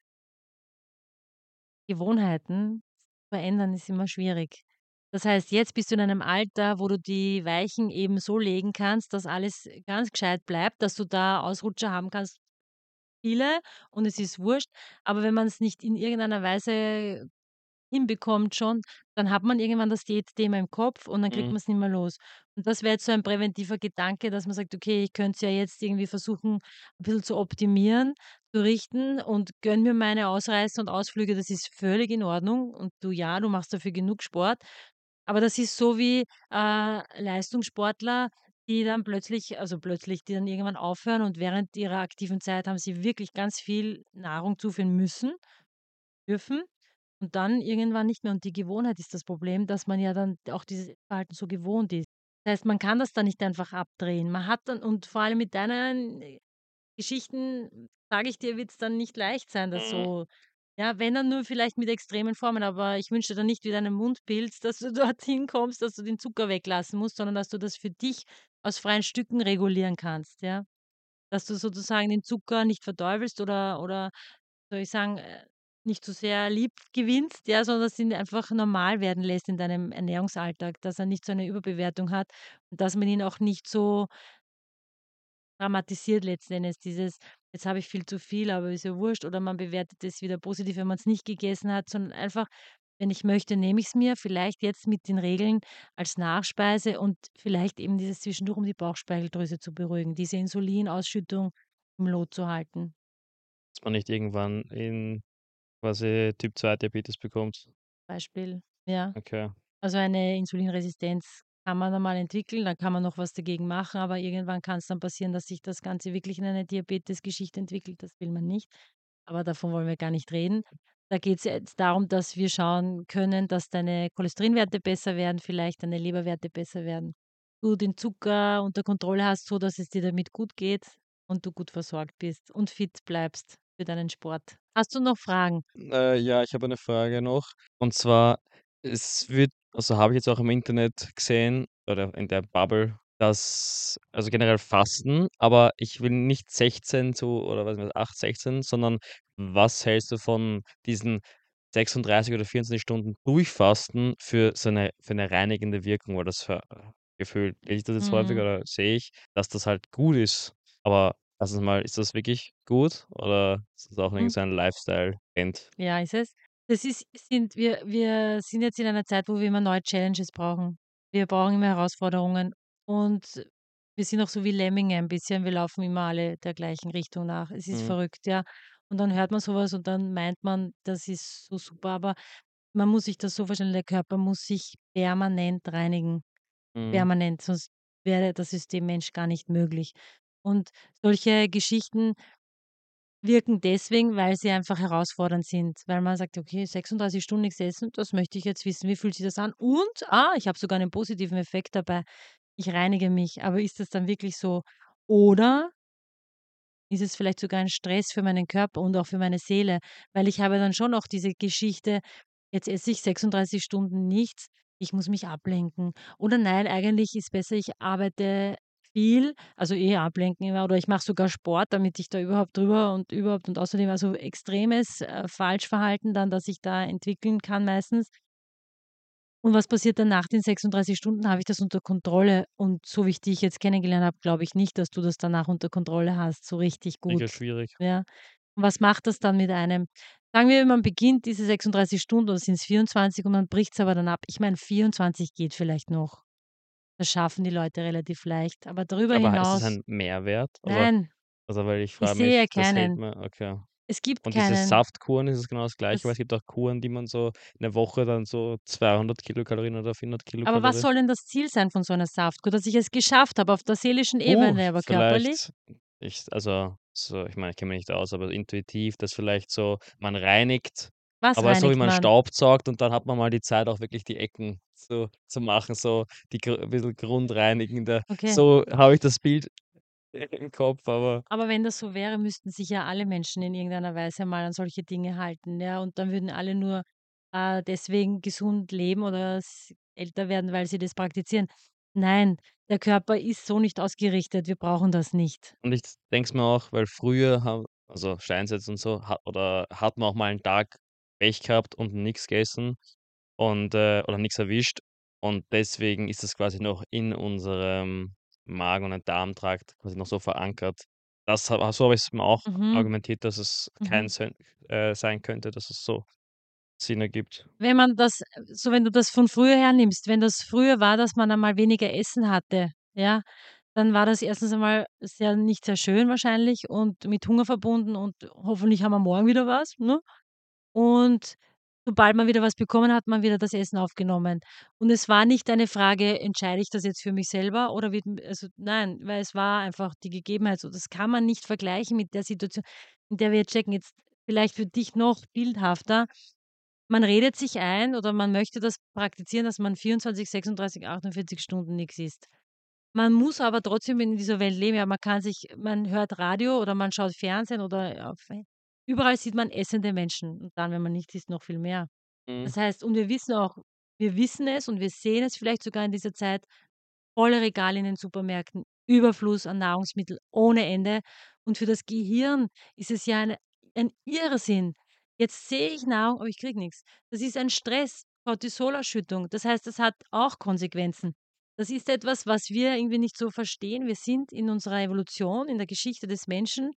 Gewohnheiten verändern ist immer schwierig. Das heißt, jetzt bist du in einem Alter, wo du die Weichen eben so legen kannst, dass alles ganz gescheit bleibt, dass du da Ausrutscher haben kannst, viele, und es ist wurscht. Aber wenn man es nicht in irgendeiner Weise hinbekommt schon, dann hat man irgendwann das Diätthema im Kopf und dann kriegt Mhm. man es nicht mehr los. Und das wäre jetzt so ein präventiver Gedanke, dass man sagt: „Okay, ich könnte es ja jetzt irgendwie versuchen, ein bisschen zu optimieren, zu richten und gönne mir meine Ausreise und Ausflüge.“ Das ist völlig in Ordnung und du, ja, du machst dafür genug Sport. Aber das ist so wie, äh, Leistungssportler, die dann plötzlich also plötzlich, die dann irgendwann aufhören und während ihrer aktiven Zeit haben sie wirklich ganz viel Nahrung zuführen müssen dürfen und dann irgendwann nicht mehr. Und die Gewohnheit ist das Problem, dass man ja dann auch dieses Verhalten so gewohnt ist. Das heißt, man kann das dann nicht einfach abdrehen. Man hat dann, und vor allem mit deinen äh, Geschichten, sage ich dir, wird es dann nicht leicht sein, das Mhm. so, ja, wenn dann nur vielleicht mit extremen Formen, aber ich wünsche dir dann nicht wieder einen Mundpilz, dass du dorthin kommst, dass du den Zucker weglassen musst, sondern dass du das für dich aus freien Stücken regulieren kannst, ja? Dass du sozusagen den Zucker nicht verteufelst oder oder soll ich sagen, äh, nicht zu sehr lieb gewinnst, ja, sondern dass ihn einfach normal werden lässt in deinem Ernährungsalltag, dass er nicht so eine Überbewertung hat und dass man ihn auch nicht so dramatisiert letzten Endes, dieses: „Jetzt habe ich viel zu viel, aber ist ja wurscht“, oder man bewertet es wieder positiv, wenn man es nicht gegessen hat, sondern einfach: „Wenn ich möchte, nehme ich es mir“, vielleicht jetzt mit den Regeln als Nachspeise und vielleicht eben dieses zwischendurch, um die Bauchspeicheldrüse zu beruhigen, diese Insulinausschüttung im Lot zu halten, Dass man nicht irgendwann in quasi Typ zwei Diabetes bekommt. Beispiel. Ja. Okay. Also, eine Insulinresistenz kann man einmal entwickeln, dann kann man noch was dagegen machen, aber irgendwann kann es dann passieren, dass sich das Ganze wirklich in eine Diabetesgeschichte entwickelt. Das will man nicht, aber davon wollen wir gar nicht reden. Da geht es jetzt darum, dass wir schauen können, dass deine Cholesterinwerte besser werden, vielleicht deine Leberwerte besser werden. Du den Zucker unter Kontrolle hast, so dass es dir damit gut geht und du gut versorgt bist und fit bleibst für deinen Sport. Hast du noch Fragen? Äh, ja, ich habe eine Frage noch. Und zwar, es wird also habe ich jetzt auch im Internet gesehen oder in der Bubble, dass also generell Fasten, aber ich will nicht sechzehn zu oder was weiß ich, acht, sechzehn, sondern was hältst du von diesen sechsunddreißig oder vierundzwanzig Stunden Durchfasten für so 'ne für 'ne reinigende Wirkung? Weil das ver gefühlt lese ich das jetzt häufig Mhm. oder sehe ich, dass das halt gut ist. Aber erstens mal, ist das wirklich gut oder ist das auch irgend so ein Lifestyle-Trend? Ja, ist es. Das ist sind wir wir sind jetzt in einer Zeit, wo wir immer neue Challenges brauchen. Wir brauchen immer Herausforderungen und wir sind auch so wie Lemminge ein bisschen. Wir laufen immer alle der gleichen Richtung nach. Es ist Mhm. verrückt, ja. Und dann hört man sowas und dann meint man, das ist so super, aber man muss sich das so vorstellen, der Körper muss sich permanent reinigen, Mhm. permanent, sonst wäre das System Mensch gar nicht möglich. Und solche Geschichten wirken deswegen, weil sie einfach herausfordernd sind, weil man sagt: „Okay, sechsunddreißig Stunden nichts essen, das möchte ich jetzt wissen. Wie fühlt sich das an? Und, ah, ich habe sogar einen positiven Effekt dabei. Ich reinige mich.“ Aber ist das dann wirklich so? Oder ist es vielleicht sogar ein Stress für meinen Körper und auch für meine Seele? Weil ich habe dann schon auch diese Geschichte: „Jetzt esse ich sechsunddreißig Stunden nichts, ich muss mich ablenken.“ Oder nein, eigentlich ist besser, ich arbeite viel, also eh ablenken immer, oder ich mache sogar Sport, damit ich da überhaupt drüber und überhaupt und außerdem also extremes, äh, Falschverhalten dann, das ich da entwickeln kann meistens. Und was passiert dann nach den sechsunddreißig Stunden? Habe ich das unter Kontrolle? Und so wie ich dich jetzt kennengelernt habe, glaube ich nicht, dass du das danach unter Kontrolle hast, so richtig gut, Sicher schwierig. ja. Und was macht das dann mit einem? Sagen wir, man beginnt diese sechsunddreißig Stunden oder sind's vierundzwanzig und man bricht's aber dann ab. Ich meine, vierundzwanzig geht vielleicht noch. Das schaffen die Leute relativ leicht, aber darüber Aber ist es hinaus ein Mehrwert? Also nein, also, weil ich ich frage sehe mich, das hält keinen. man okay. Es gibt Und diese keinen. Saftkuren, ist es genau das Gleiche? Weil Das es gibt auch Kuren, die man so 'ne Woche dann so zweihundert Kilokalorien oder vierhundert aber was Kilokalorien. soll denn das Ziel sein von so einer Saftkur? Dass ich es geschafft habe auf der seelischen Du, Ebene, aber körperlich? vielleicht ich also, so ich meine, ich kenne mich nicht aus, aber intuitiv, dass vielleicht so man reinigt, Was aber so wie reinigt man man? staubsaugt und dann hat man mal die Zeit, auch wirklich die Ecken so zu machen, so die gr bisschen grundreinigende. Okay. So habe ich das Bild im Kopf, aber Aber wenn das so wäre, müssten sich ja alle Menschen in irgendeiner Weise mal an solche Dinge halten, ja? Und dann würden alle nur, äh, deswegen gesund leben oder s älter werden, weil sie das praktizieren. Nein, der Körper ist so nicht ausgerichtet. Wir brauchen das nicht. und ich denke es mir auch, weil früher ha also Steinzeit und so, ha oder hat man auch mal 'n Tag Pech gehabt und nix gegessen und, äh oder nix erwischt und deswegen ist das quasi noch in unserem Magen und Darmtrakt quasi noch so verankert. Das ha so habe ich's mir auch Mhm, argumentiert, dass es kein mhm. Sinn äh, sein könnte, dass es so Sinn ergibt. Wenn man das so wenn du das von früher her nimmst, wenn das früher war, dass man einmal weniger Essen hatte, ja, dann war das erstens einmal sehr nicht sehr schön wahrscheinlich und mit Hunger verbunden und hoffentlich haben wir morgen wieder was, ne? Und sobald man wieder was bekommen hat, man wieder das Essen aufgenommen. Und es war nicht eine Frage: „Entscheide ich das jetzt für mich selber oder wird m“ also nein, weil es war einfach die Gegebenheit so. Das kann man nicht vergleichen mit der Situation, in der wir jetzt stecken. Jetzt vielleicht für dich noch bildhafter. Man redet sich ein oder man möchte das praktizieren, dass man vierundzwanzig, sechsunddreißig, achtundvierzig Stunden nix isst. Man muss aber trotzdem in dieser Welt leben. Ja, man kann sich man hört Radio oder man schaut Fernsehen oder auf überall sieht man essende Menschen und dann, wenn man nichts isst, noch viel mehr. Mhm. Das heißt und wir wissen auch wir wissen es und wir sehen es vielleicht sogar in dieser Zeit, volle Regale in den Supermärkten, Überfluss an Nahrungsmittel ohne Ende. Und für das Gehirn ist es ja eine ein Irrsinn. Jetzt sehe ich Nahrung, aber ich kriege nichts. Das ist ein Stress, Cortisolausschüttung. Das heißt, das hat auch Konsequenzen. Das ist etwas, was wir irgendwie nicht so verstehen. Wir sind in unserer Evolution, in der Geschichte des Menschen,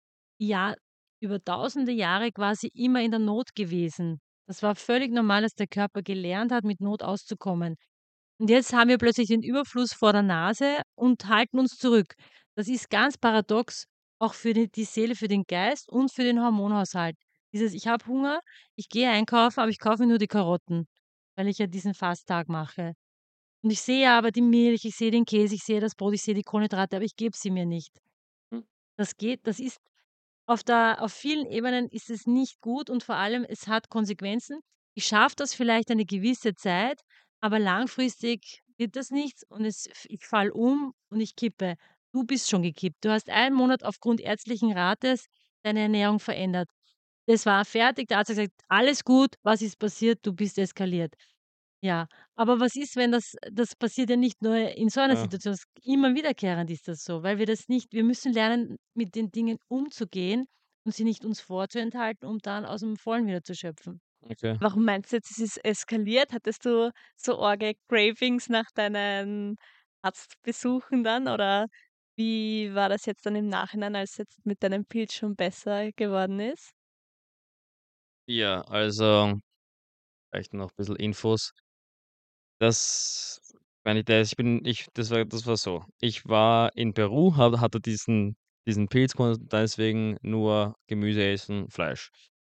ja, über tausende Jahre quasi immer in der Not gewesen. Das war völlig normal, dass der Körper gelernt hat, mit Not auszukommen. Und jetzt haben wir plötzlich den Überfluss vor der Nase und halten uns zurück. Das ist ganz paradox, auch für die die Seele, für den Geist und für den Hormonhaushalt. Dieses: „Ich habe Hunger, ich gehe einkaufen, aber ich kaufe mir nur die Karotten, weil ich ja diesen Fasttag mache. Und ich sehe aber die Milch, ich sehe den Käse, ich sehe das Brot, ich sehe die Kohlenhydrate, aber ich gebe sie mir nicht.“ Hm, Das geht das ist auf der auf vielen Ebenen ist es nicht gut und vor allem, es hat Konsequenzen. Ich schaffe das vielleicht eine gewisse Zeit, aber langfristig wird das nichts und es ich falle um und ich kippe. Du bist schon gekippt. Du hast einen Monat aufgrund ärztlichen Rates deine Ernährung verändert. Das war fertig. Der Arzt hat gesagt: „Alles gut. Was ist passiert? Du bist eskaliert.“ Ja, aber was ist, wenn das das passiert ja nicht nur in so einer ja, Situation, das immer wiederkehrend ist das so, weil wir das nicht wir müssen lernen, mit den Dingen umzugehen und sie nicht uns vorzuenthalten, um dann aus dem Vollen wieder zu schöpfen. okay. Warum meinst du jetzt, es ist eskaliert? Hattest du so arge Cravings nach deinen Arztbesuchen dann oder wie war das jetzt dann im Nachhinein, als jetzt mit deinem Pilz schon besser geworden ist? Ja, also vielleicht noch 'n bisschen Infos. Das meine Idee ist, ich bin ich das war das war so. Ich war in Peru, ha hatte diesen diesen Pilz und deswegen nur Gemüse essen, Fleisch.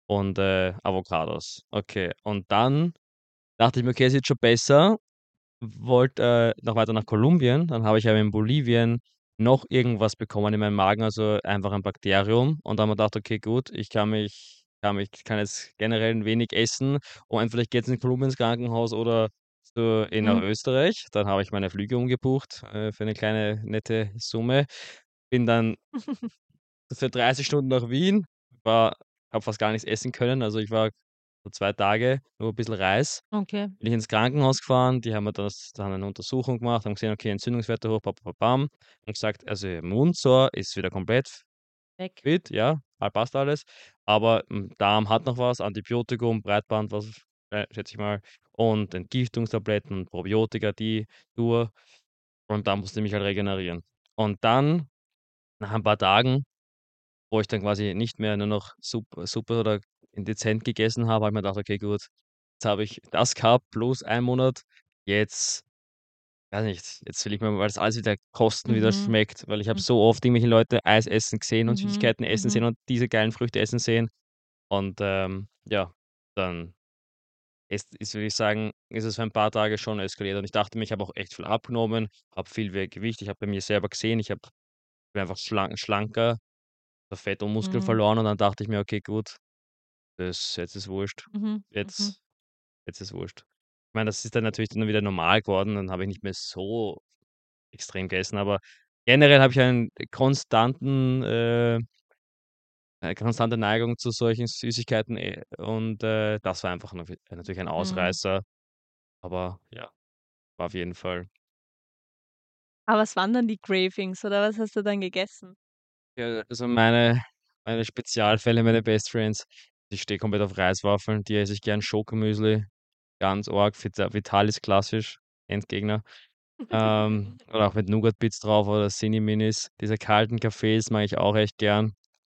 und, äh, Avocados. Okay, und dann dachte ich mir: „Okay, es wird schon besser.“ Wollte, äh, noch weiter nach Kolumbien, dann habe ich aber in Bolivien noch irgendwas bekommen in meinem Magen, also einfach ein Bakterium. Und dann habe ich mir gedacht: „Okay, gut, ich kann mich kann mich kann jetzt generell wenig essen und entweder ich gehe jetzt in Kolumbien ins Krankenhaus oder zu eh nach Mhm. Österreich.“ Dann habe ich meine Flüge umgebucht, äh, für eine kleine nette Summe. Bin dann für dreißig Stunden nach Wien, war habe fast gar nichts essen können. Also, ich war so zwei Tage nur 'n bisschen Reis. Okay, Bin ich ins Krankenhaus gefahren, die haben mir das dann eine Untersuchung gemacht, haben gesehen, okay, Entzündungswerte hoch, ba ba ba bam. Und gesagt, also ihr Immunsor ist wieder komplett weg. fit, ja, ah, passt alles. Aber im Darm hat noch was, Antibiotikum, Breitband, was, äh, schätze ich mal, und Entgiftungstabletten und Probiotika, die Tour. Und da musste ich mich halt regenerieren. Und dann, nach ein paar Tagen, wo ich dann quasi nicht mehr nur noch Sup Suppe oder dezent gegessen habe, habe ich mir gedacht: „Okay, gut, jetzt habe ich das gehabt plus ein Monat. Jetzt weiß nicht, jetzt will ich mir, weil das alles wieder kosten, wieder Mhm. schmeckt“, weil ich habe Mhm. so oft irgendwelche Leute Eis essen gesehen und Mhm. Süßigkeiten essen Mhm. sehen und diese geilen Früchte essen sehen. Und, ähm, ja, dann ist ist, würde ich sagen, ist es für ein paar Tage schon eskaliert. Und ich dachte mir, ich habe auch echt viel abgenommen, habe viel we Gewicht. Ich habe bei mir selber gesehen, ich habe bin einfach schlank schlanker, habe Fett und Muskel Mhm. verloren und dann dachte ich mir: „Okay, gut, das jetzt ist wurscht. Mhm. Mhm. Jetzt jetzt ist wurscht.“ Ich meine, das ist dann natürlich dann wieder normal geworden, dann habe ich nicht mehr so extrem gegessen, aber generell habe ich einen konstanten äh, eine konstante Neigung zu solchen Süßigkeiten, äh, und, äh, das war einfach navi natürlich ein Mhm. Ausreißer, aber ja, war auf jeden Fall Aber was waren dann die Cravings oder was hast du dann gegessen? ja, also meine meine Spezialfälle, meine Best Friends, ich stehe komplett auf Reiswaffeln, die esse ich gern, Schokomüsli, ganz arg, Vita Vitalis klassisch, Endgegner. Ähm, oder auch mit Nougat-Bits drauf oder Cinni-Minis. Diese kalten Kaffees mag ich auch echt gern.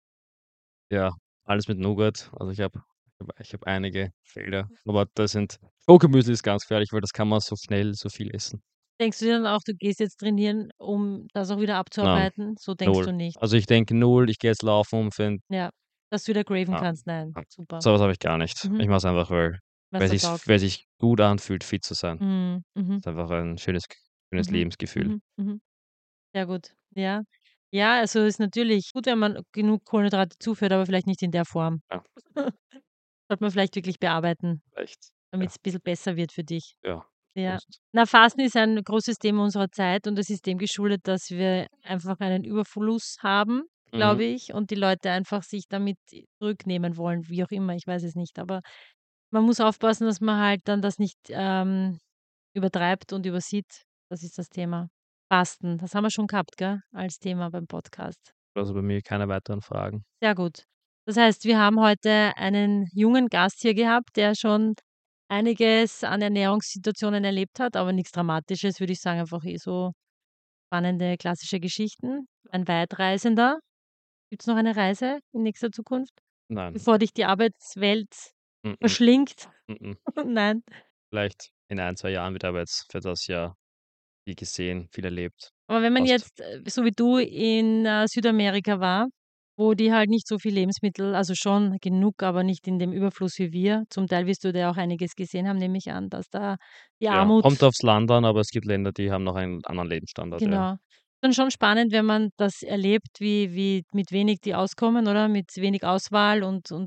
Ja, alles mit Nougat. Also, ich habe ich habe ich habe einige Felder, aber das sind Schokomüsli ist ganz gefährlich, weil das kann man so schnell so viel essen. Denkst du dir dann auch, du gehst jetzt trainieren, um das auch wieder Nein, abzuarbeiten? So denkst null. du nicht? Also, ich denke null, ich gehe jetzt laufen um für 'n Ja, dass du wieder craven ah, kannst? Nein, ah, super. so was habe ich gar nicht. Mhm. Ich mache es einfach, weil Was weil da sich's taugt. weil sich gut anfühlt, fit zu sein. Mhm. Mhm. Ist einfach ein schönes schönes Mhm. Lebensgefühl. Mhm. Mhm. Sehr gut. Ja. Ja, also ist natürlich gut, wenn man genug Kohlenhydrate zuführt, aber vielleicht nicht in der Form. Ja, Sollte man vielleicht wirklich bearbeiten, echt. damit Ja, es ein bisschen besser wird für dich. ja, Ja. Prost. Na, Fasten ist ein großes Thema unserer Zeit und es ist dem geschuldet, dass wir einfach einen Überfluss haben, Mhm. glaube ich, und die Leute einfach sich damit zurücknehmen wollen, wie auch immer, ich weiß es nicht. Aber man muss aufpassen, dass man halt dann das nicht, ähm, übertreibt und übersieht. Das ist das Thema. Fasten, das haben wir schon gehabt, gell, als Thema beim Podcast. Also, bei mir keine weiteren Fragen. Sehr gut. Das heißt, wir haben heute einen jungen Gast hier gehabt, der schon einiges an Ernährungssituationen erlebt hat, aber nichts Dramatisches, würde ich sagen, einfach eh so spannende klassische Geschichten. Ein Weitreisender. Gibt es noch eine Reise in nächster Zukunft, Nein. bevor dich die Arbeitswelt Mm-mm, verschlingt? mm-mm. Nein. Vielleicht in ein zwei Jahren wieder, aber jetzt für das Jahr viel gesehen, viel erlebt. Aber wenn man Passt. jetzt, äh, so wie du in, äh, Südamerika war, wo die halt nicht so viel Lebensmittel, also schon genug, aber nicht in dem Überfluss wie wir. Zum Teil wirst du da auch einiges gesehen haben, nehme ich an, dass da die Ja, kommt Armut aufs Land an, aber es gibt Länder, die haben noch einen anderen Lebensstandard, ja. genau. Dann schon spannend, wenn man das erlebt, wie wie mit wenig die auskommen, oder? Mit wenig Auswahl und und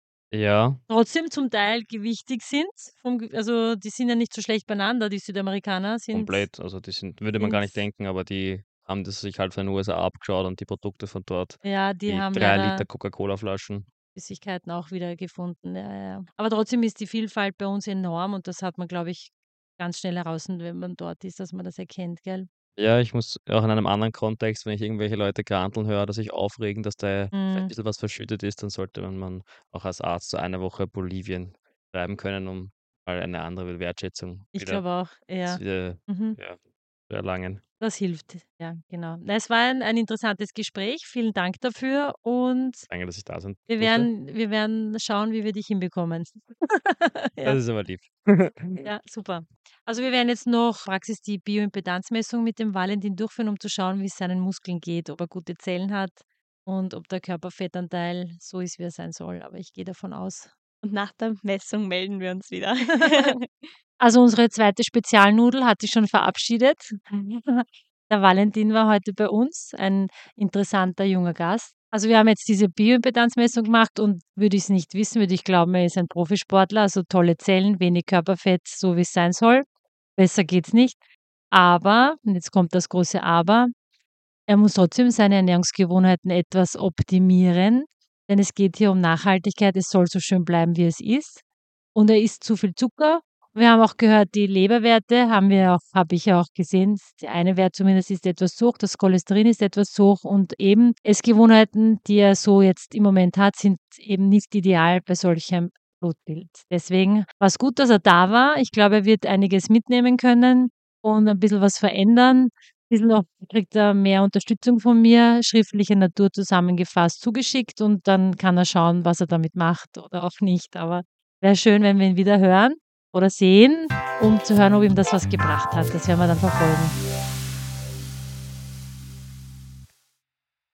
Ja, trotzdem zum Teil gewichtig sind vom Ge also, die sind ja nicht so schlecht beieinander, die Südamerikaner sind komplett. Also, die sind würde man gar sind nicht denken, aber die haben das sich halt von den U S A abgeschaut und die Produkte von dort, ja, die die haben drei Liter leider Coca-Cola-Flaschen. Flüssigkeiten auch wieder gefunden, ja, ja, ja. Aber trotzdem ist die Vielfalt bei uns enorm und das hat man, glaube ich, ganz schnell heraus, wenn man dort ist, dass man das erkennt, gell? Ja, ich muss auch in einem anderen Kontext, wenn ich irgendwelche Leute granteln höre oder sich aufregen, dass da vielleicht ein Mhm. bisschen was verschüttet ist, dann sollte man man auch als Arzt so eine Woche Bolivien bleiben können, um mal eine andere Wertschätzung Ich wieder glaube auch, ja. wieder, Mhm. ja, zu erlangen. Das hilft, ja, genau. Na, es war ein ein interessantes Gespräch. Vielen Dank dafür und Danke, dass ich da sein wir durfte. werden wir werden schauen, wie wir dich hinbekommen. Das Ja, ist aber lieb. ja, super. Also, wir werden jetzt noch Praxis die Bioimpedanzmessung mit dem Valentin durchführen, um zu schauen, wie es seinen Muskeln geht, ob er gute Zellen hat. und ob der Körperfettanteil so ist, wie er sein soll. Aber ich gehe davon aus. Und nach der Messung melden wir uns wieder. Also unsere zweite Spezialnudel hat sich schon verabschiedet. Der Valentin war heute bei uns, ein interessanter junger Gast. Also wir haben jetzt diese Bioimpedanzmessung gemacht und würde ich es nicht wissen, würde ich glauben, er ist ein Profisportler, also tolle Zellen, wenig Körperfett, so wie es sein soll. Besser geht's nicht. Aber, und jetzt kommt das große Aber, er muss trotzdem seine Ernährungsgewohnheiten etwas optimieren, denn es geht hier um Nachhaltigkeit. Es soll so schön bleiben, wie es ist. Und er isst zu viel Zucker. Wir haben auch gehört, die Leberwerte haben wir auch, habe ich ja auch gesehen. Der eine Wert zumindest ist etwas zu hoch, das Cholesterin ist etwas zu hoch und eben Essgewohnheiten, die er so jetzt im Moment hat, sind eben nicht ideal bei solchem Blutbild. Deswegen war es gut, dass er da war. Ich glaube, er wird einiges mitnehmen können und ein bisschen was verändern. Ein bisschen noch kriegt er mehr Unterstützung von mir, schriftliche Natur zusammengefasst zugeschickt und dann kann er schauen, was er damit macht oder auch nicht. Aber wäre schön, wenn wir ihn wieder hören oder sehen, um zu hören, ob ihm das was gebracht hat. Das werden wir dann verfolgen.